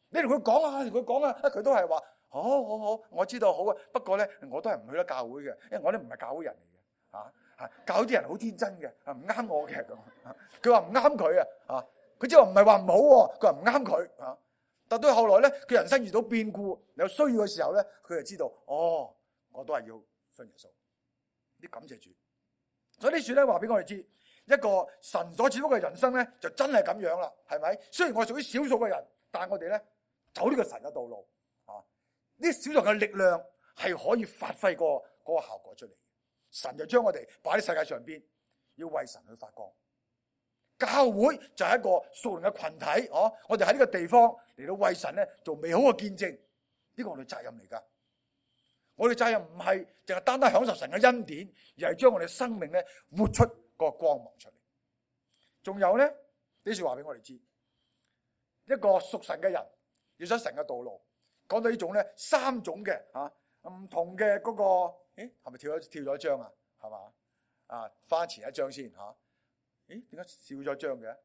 你同佢講啊，同佢講啊，佢都係話好好好，我知道好啊。不過咧，我都係唔去得教會嘅，因為我哋唔係教會人嚟嘅，啊，係教會啲人好天真嘅，唔啱我嘅咁。佢話唔啱佢啊，啊，佢即係話唔係話唔好，佢話唔啱佢啊。但到後來咧，佢人生遇到變故，有需要嘅時候咧，佢就知道，哦，我都係要信耶穌。啲感謝主。所以呢書咧話俾我哋知，一個神所賜福嘅人生咧，就真係咁樣啦，係咪？雖然我係屬於少數嘅人，但係我哋咧走呢個神嘅道路啊，呢少數嘅力量係可以發揮過嗰個效果出嚟。神就將我哋擺喺世界上邊，要為神去發光。教會就係一個屬靈嘅群體，哦、啊，我哋喺呢個地方嚟到為神咧做美好嘅見證，呢個我哋責任嚟噶。我哋責任唔係淨係單單享受神嘅恩典，而係將我哋生命咧活出個光芒出嚟。仲有咧，呢句話俾我哋知，一個屬神嘅人要走神嘅道路。講到呢種咧，三種嘅吓唔同嘅嗰個，誒係咪跳咗跳咗一張啊？係嘛啊？翻前一張先吓。誒，點解少咗張嘅？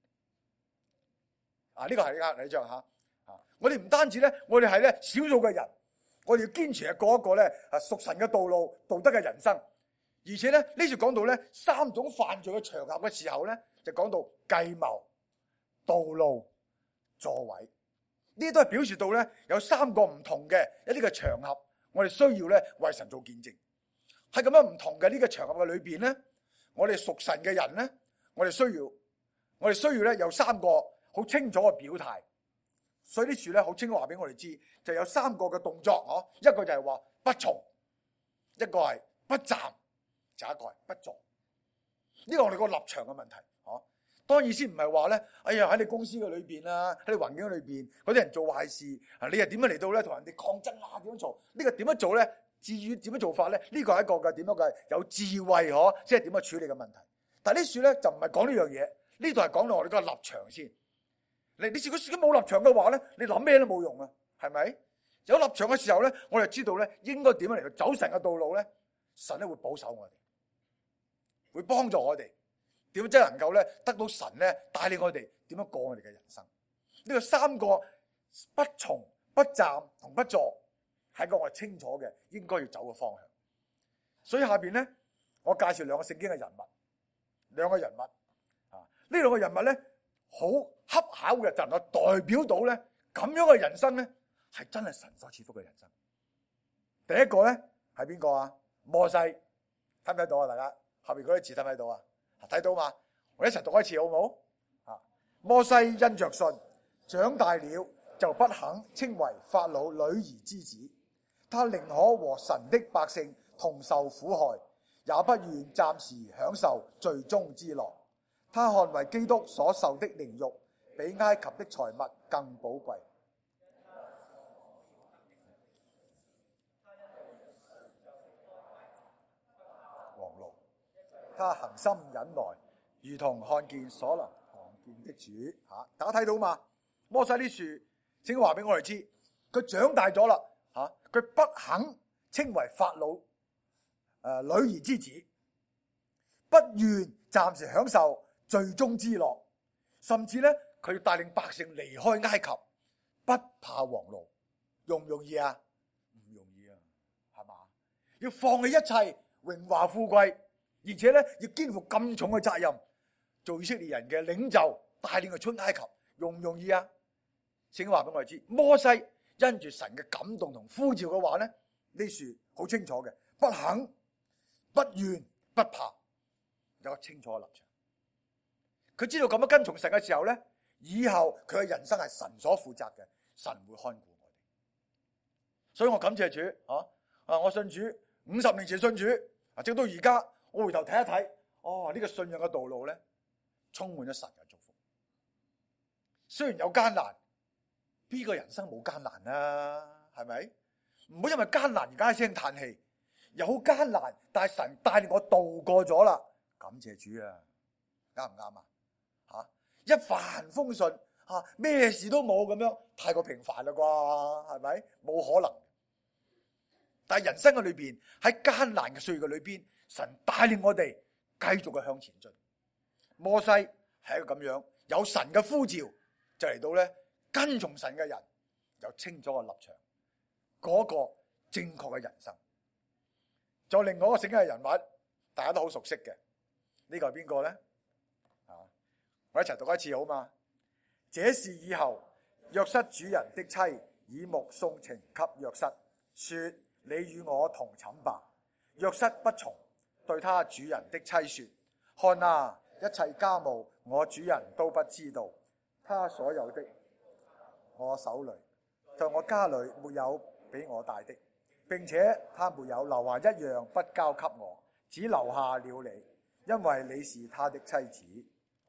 啊，呢個係呢張吓。啊，我哋唔單止咧，我哋係咧少數嘅人。我哋要堅持係過一個咧啊屬神嘅道路、道德嘅人生，而且咧呢處講到咧三種犯罪嘅場合嘅時候咧，就講到計謀、道路、座位，呢啲都係表示到咧有三個唔同嘅一啲嘅場合，我哋需要咧為神做見證。喺咁樣唔同嘅呢個場合嘅裏邊咧，我哋屬神嘅人咧，我哋需要我哋需要咧有三個好清楚嘅表態。所以呢處咧好清楚話俾我哋知，就有三個嘅動作，嗬，一個就係話不從，一個係不站，就一個係不坐。呢個我哋個立場嘅問題，嗬。當然意思唔係話咧，哎呀喺你公司嘅裏邊啊，喺你環境裏邊，嗰啲人做壞事，啊你又點樣嚟到咧同人哋抗爭啊？點樣做？呢個點樣做咧？至於點樣做法咧？呢個係一個嘅點樣嘅有智慧，嗬，即係點樣處理嘅問題。但係呢處咧就唔係講呢樣嘢，呢度係講到我哋個立場先。你你如果自己冇立場嘅話咧，你諗咩都冇用啊，係咪？有立場嘅時候咧，我哋知道咧應該點樣嚟到走神嘅道路咧，神咧會保守我哋，會幫助我哋，點樣真係能夠咧得到神咧帶領我哋點樣過我哋嘅人生。呢個三個不從、不站同不坐，係一個我哋清楚嘅應該要走嘅方向。所以下邊咧，我介紹兩個聖經嘅人物，兩個人物啊，呢兩個人物咧好恰巧嘅就能夠代表到咧咁樣嘅人生咧，係真係神所賜福嘅人生。第一個咧係邊個啊？摩西，睇唔睇到啊？大家後邊嗰啲字睇唔睇到啊？睇到嘛？我一齊讀一次好唔好？啊，摩西因着信長大了，就不肯稱為法老女兒之子，他寧可和神的百姓同受苦害，也不願暫時享受罪中之樂。他看為基督所受的凌辱，比埃及的財物更寶貴。王怒，他恒心忍耐，如同看見所能看見的主。吓，大家睇到嘛？摩西呢樹，請話俾我哋知，佢長大咗啦，吓，佢不肯稱為法老誒、呃、女兒之子，不願暫時享受罪中之樂，甚至咧佢帶領百姓離開埃及，不怕王怒，容唔容易啊？唔容易啊，係嘛？要放棄一切榮華富貴，而且咧要肩負咁重嘅責任，做以色列人嘅領袖，帶領佢出埃及，容唔容易啊？請話俾我哋知，摩西因住神嘅感動同呼召嘅話咧，呢樹好清楚嘅，不肯、不願、不怕，有個清楚嘅立場。佢知道咁樣跟從神嘅時候咧，以後佢嘅人生係神所負責嘅，神會看顧我哋。所以我感謝主，啊，啊我信主五十年前信主，啊直到而家，我回頭睇一睇，哦呢個信仰嘅道路咧，充滿咗神嘅祝福。雖然有艱難，邊個人生冇艱難啊？係咪？唔好因為艱難而家一聲嘆氣，有艱難，但係神帶領我渡過咗啦，感謝主啊！啱唔啱啊？吓，一帆風順，吓咩事都冇咁樣，太過平凡啦啩？係咪？冇可能。但係人生嘅裏邊，喺艱難嘅歲月嘅裏邊，神帶領我哋繼續嘅向前進。摩西係一個咁樣有神嘅呼召，就嚟到咧跟從神嘅人， 有清楚嘅立場，嗰個正確嘅人生。再另外一個聖經嘅人物，大家都好熟悉嘅，呢個係邊個咧？啊，我一齊讀一次好嘛？這事以後，約瑟主人的妻以目送情給約瑟，說：你與我同寢吧。約瑟不從，對他主人的妻說：看啊，一切家務我主人都不知道，他所有的我手裏，在我家裏沒有比我大的，並且他沒有留下一樣不交給我，只留下了你，因為你是他的妻子。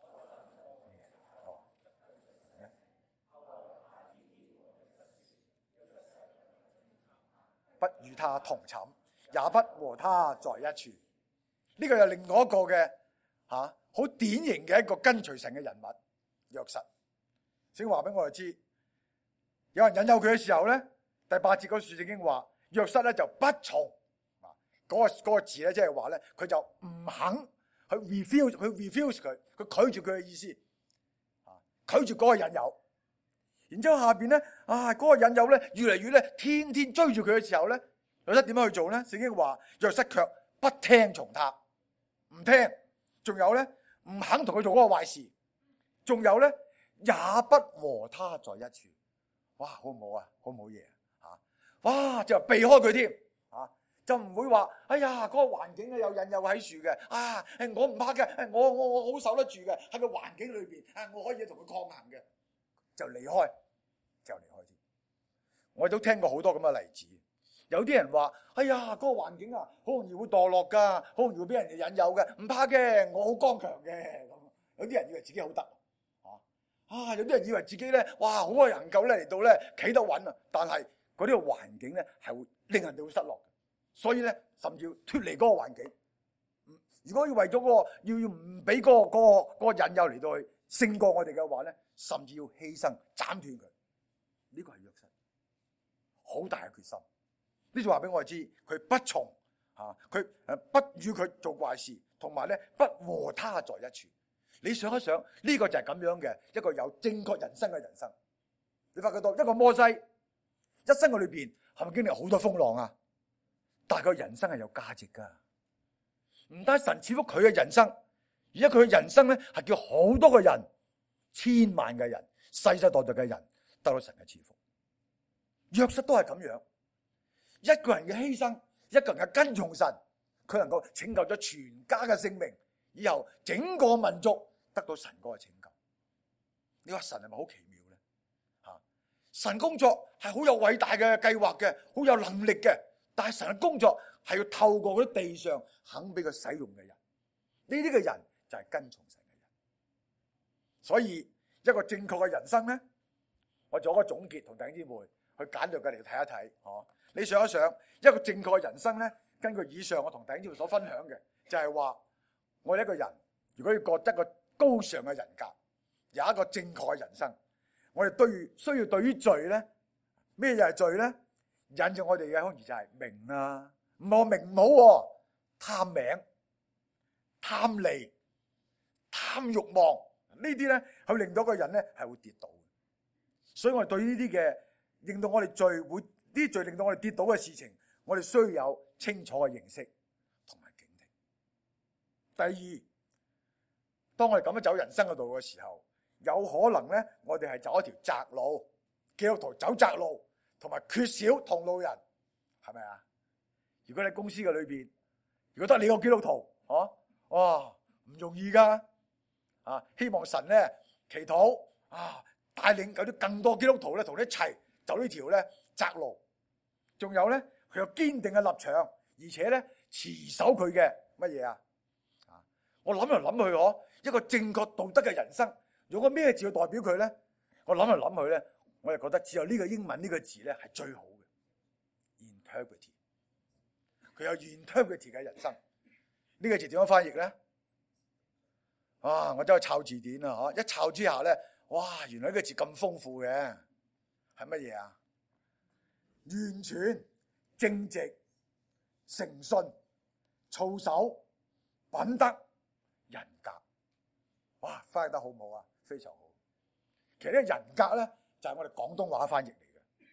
不與他同寢，也不和他在一處。呢、這個又另外一個嘅吓，好、啊、典型嘅一個跟隨神嘅人物約瑟。先話俾我哋知，有人引誘佢嘅時候咧，第八節嗰處聖經話約瑟咧就不從，嗰、那個、那個字咧即係話咧佢就唔肯去 refuse， 佢 refuse 佢，佢拒絕佢嘅意思，啊拒絕嗰個引誘。然之後下邊咧啊嗰、那個引誘咧越嚟越咧天天追住佢嘅時候咧，約瑟點樣去做咧？聖經話約瑟卻不聽從他，唔聽，仲有咧唔肯同佢做嗰個壞事，仲有咧也不和他在一處。哇，好唔好啊？好唔好嘢啊？哇，就避開佢添啊，就唔會話哎呀嗰、那個環境咧有引誘喺樹嘅啊，誒我唔怕嘅，我我我好守得住嘅，喺個環境裏邊啊，我可以同佢抗衡嘅，就離開。就離開添，我都聽過好多咁嘅例子。有啲人話：哎呀，嗰個環境啊，好容易會墮落噶，好容易會俾人哋引誘嘅，唔怕嘅，我好剛強嘅。咁有啲人以為自己好得，啊啊！有啲人以為自己咧，哇，好有能夠咧嚟到咧企得穩啊。但係嗰啲個環境咧係會令人哋會失落嘅，所以咧甚至要脫離嗰個環境。如果要為咗嗰個要要唔俾嗰個嗰個嗰個引誘嚟到去勝過我哋嘅話咧，甚至要犧牲斬斷佢。呢個係約瑟好大嘅決心。呢就話俾我哋知，佢不從啊，佢誒不與佢做壞事，同埋咧不和他在一處。你想一想，呢個就係咁樣嘅一個有正確人生嘅人生。你發覺到一個摩西一生嘅裏邊係咪經歷好多風浪啊？但係佢人生係有價值噶，唔單神賜福佢嘅人生，而家佢嘅人生咧係叫好多個人、千萬嘅人、世世代代嘅人得到神嘅賜福。約瑟都係咁樣，一個人嘅犧牲，一個人嘅跟從神，佢能夠拯救咗全家嘅性命，以後整個民族得到神嗰個拯救。你話神係咪好奇妙咧？吓，神工作係好有偉大嘅計劃嘅，好有能力嘅，但係神嘅工作係要透過嗰啲地上肯俾佢使用嘅人，呢啲嘅人就係跟從神嘅人。所以一個正確嘅人生咧，我做一個總結，同弟兄姊妹去簡略嘅嚟睇一睇。哦，你想一想，一個正確嘅人生咧，根據以上我同弟兄姊妹所分享嘅，就係話我哋一個人如果要過一個高尚嘅人格，有一個正確嘅人生，我哋對於需要對於罪咧，咩又係罪咧？引咗我哋嘅好似就係名啊，唔係我名冇，貪名、貪利、貪慾望呢啲咧，去令到個人咧係會跌倒。所以我哋對呢啲嘅令到我哋罪會呢啲罪令到我哋跌倒嘅事情，我哋需要有清楚嘅認識同埋警惕。第二，當我哋咁樣走人生嘅路嘅時候，有可能咧，我哋係走一條窄路，基督徒走窄路，同埋缺少同路人，係咪啊？如果你公司嘅裏邊，如果得你個基督徒，啊，哇，唔容易噶，啊，希望神咧祈禱啊，帶領有啲更多基督徒咧同你一齊走呢條咧窄路，仲有咧佢有堅定嘅立場，而且咧持守佢嘅乜嘢啊？啊，我諗嚟諗去，嗬，一個正確道德嘅人生，用個咩字去代表佢咧？我諗嚟諗去咧，我就覺得只有呢個英文呢個字咧係最好嘅 integrity。佢有 integrity 嘅人生，呢個字點樣翻譯咧？啊，我走去抄字典啊，嗬，一抄之下咧，哇，原來呢個字咁豐富嘅，係乜嘢啊？完全、正直、誠信、操守、品德、人格，哇，翻譯得好唔好啊？非常好。其實呢個人格咧就係我哋廣東話翻譯嚟嘅，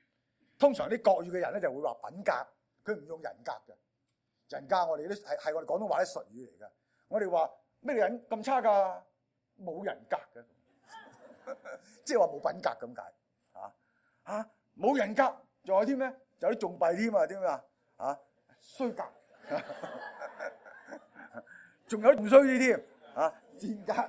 通常啲國語嘅人咧就會話品格，佢唔用人格嘅。人格我哋都係係我哋廣東話啲術語嚟㗎。我哋話咩人咁差㗎？冇人格嘅，即係話冇品格咁解。啊啊冇人格，仲有啲咩？有啲仲弊添啊？點啊？啊衰格，仲有仲衰啲添啊賤格。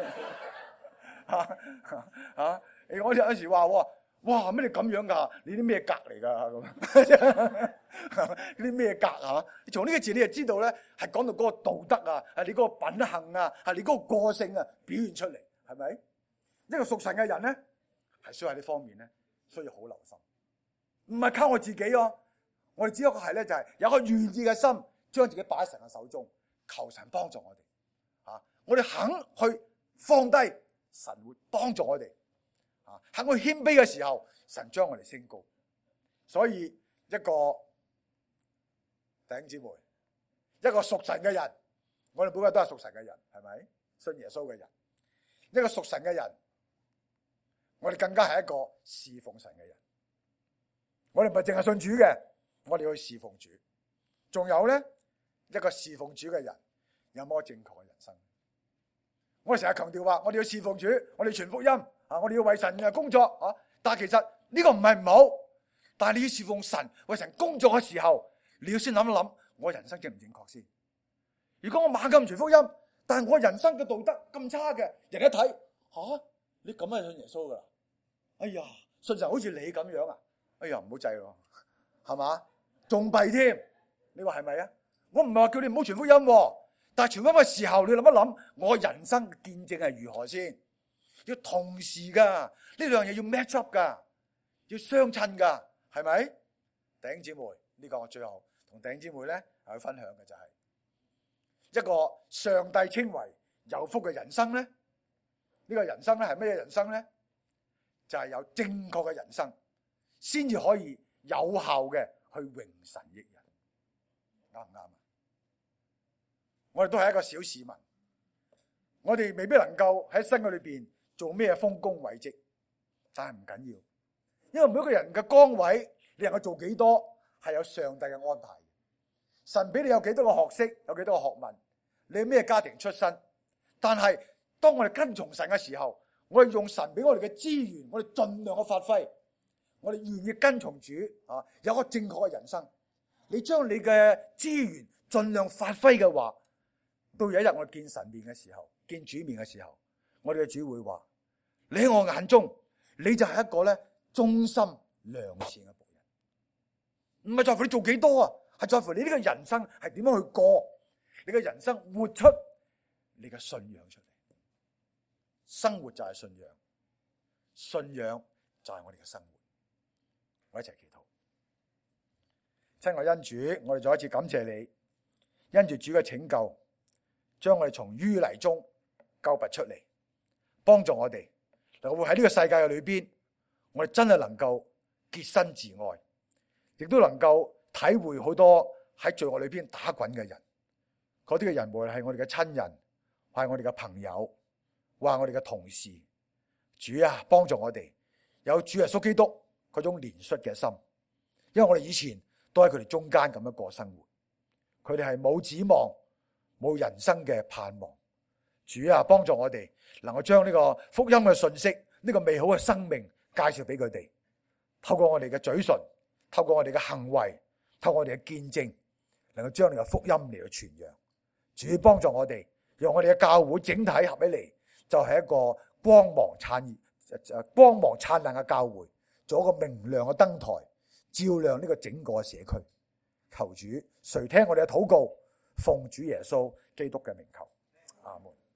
啊啊！我有時話喎。哇！咩你咁樣噶？你啲咩格嚟噶？咁啲咩格啊？從呢個字你就知道咧，係講到嗰個道德啊，係你嗰個品行啊，係你嗰個個性啊表現出嚟，係咪？一個屬神嘅人咧，係需要喺呢方面咧，需要好留心。唔係靠我自己哦，我哋只不過係咧就係有個願意嘅心，將自己擺喺神嘅手中，求神幫助我哋。啊，我哋肯去放低，神會幫助我哋。肯去謙卑嘅時候，神將我哋升高。所以一個弟兄姊妹，一個屬神嘅人，我哋每個都係屬神嘅人，係咪？信耶穌嘅人，一個屬神嘅人，我哋更加係一個侍奉神嘅人。我哋唔係淨係信主嘅，我哋要去侍奉主。仲有咧，一個侍奉主嘅人，有冇正確嘅人生？我哋成日強調話，我哋要侍奉主，我哋傳福音。啊！我哋要為神嘅工作啊，但係其實呢個唔係唔好，但係你要侍奉神、為神工作嘅時候，你要先諗一諗，我人生正唔正確先？如果我猛咁傳福音，但係我人生嘅道德咁差嘅，人一睇吓、啊，你咁係信耶穌噶啦？哎呀，信神好似你咁樣啊？哎呀，唔好制咯，係嘛？仲弊添？你話係咪啊？我唔係話叫你唔好傳福音，但係傳福音嘅時候，你諗一諗，我人生嘅見證係如何先？要同時噶，呢兩樣嘢要 match up 噶，要相襯噶，係咪？弟兄姊妹，呢個我最後同弟兄姊妹咧去分享嘅就係一個上帝稱為有福嘅人生咧。呢個人生咧係咩人生咧？就係有正確嘅人生，先至可以有效嘅去榮神益人，啱唔啱啊？我哋都係一個小市民，我哋未必能夠喺生活裏邊做咩豐功偉績，但係唔緊要，因為每一個人嘅崗位，你能夠做幾多，係有上帝嘅安排。神俾你有幾多個學識，有幾多個學問，你係咩家庭出身，但係當我哋跟從神嘅時候，我哋用神俾我哋嘅資源，我哋盡量去發揮，我哋願意跟從主啊，有個正確嘅人生。你將你嘅資源盡量發揮嘅話，到有一日我哋見神面嘅時候，見主面嘅時候，我哋嘅主會話：你喺我眼中，你就係一個咧忠心良善嘅僕人。唔係在乎你做幾多啊，係在乎你呢個人生係點樣去過，你嘅人生活出你嘅信仰出嚟。生活就係信仰，信仰就係我哋嘅生活。我一齊祈禱。親愛恩主，我哋再一次感謝你，因住主嘅拯救，將我哋從淤泥中救拔出嚟，幫助我哋能夠喺呢個世界嘅裏邊，我哋真係能夠潔身自愛，亦都能夠體會好多喺罪惡裏邊打滾嘅人。嗰啲嘅人無論係我哋嘅親人，或係我哋嘅朋友，或係我哋嘅同事，主啊，幫助我哋有主耶穌基督嗰種憐恤嘅心，因為我哋以前都喺佢哋中間咁樣過生活，佢哋係冇指望，冇人生嘅盼望。主啊，幫助我哋能夠將呢個福音嘅信息，呢個美好嘅生命介紹俾佢哋，透過我哋嘅嘴唇，透過我哋嘅行為，透過我哋嘅見證，能夠將呢個福音嚟去傳揚。主幫助我哋，讓我哋嘅教會整體合起嚟，就係一個光芒燦誒光芒燦爛嘅教會，做一個明亮嘅燈台，照亮呢個整個社區。求主垂聽我哋嘅禱告，奉主耶穌基督嘅名求，阿門。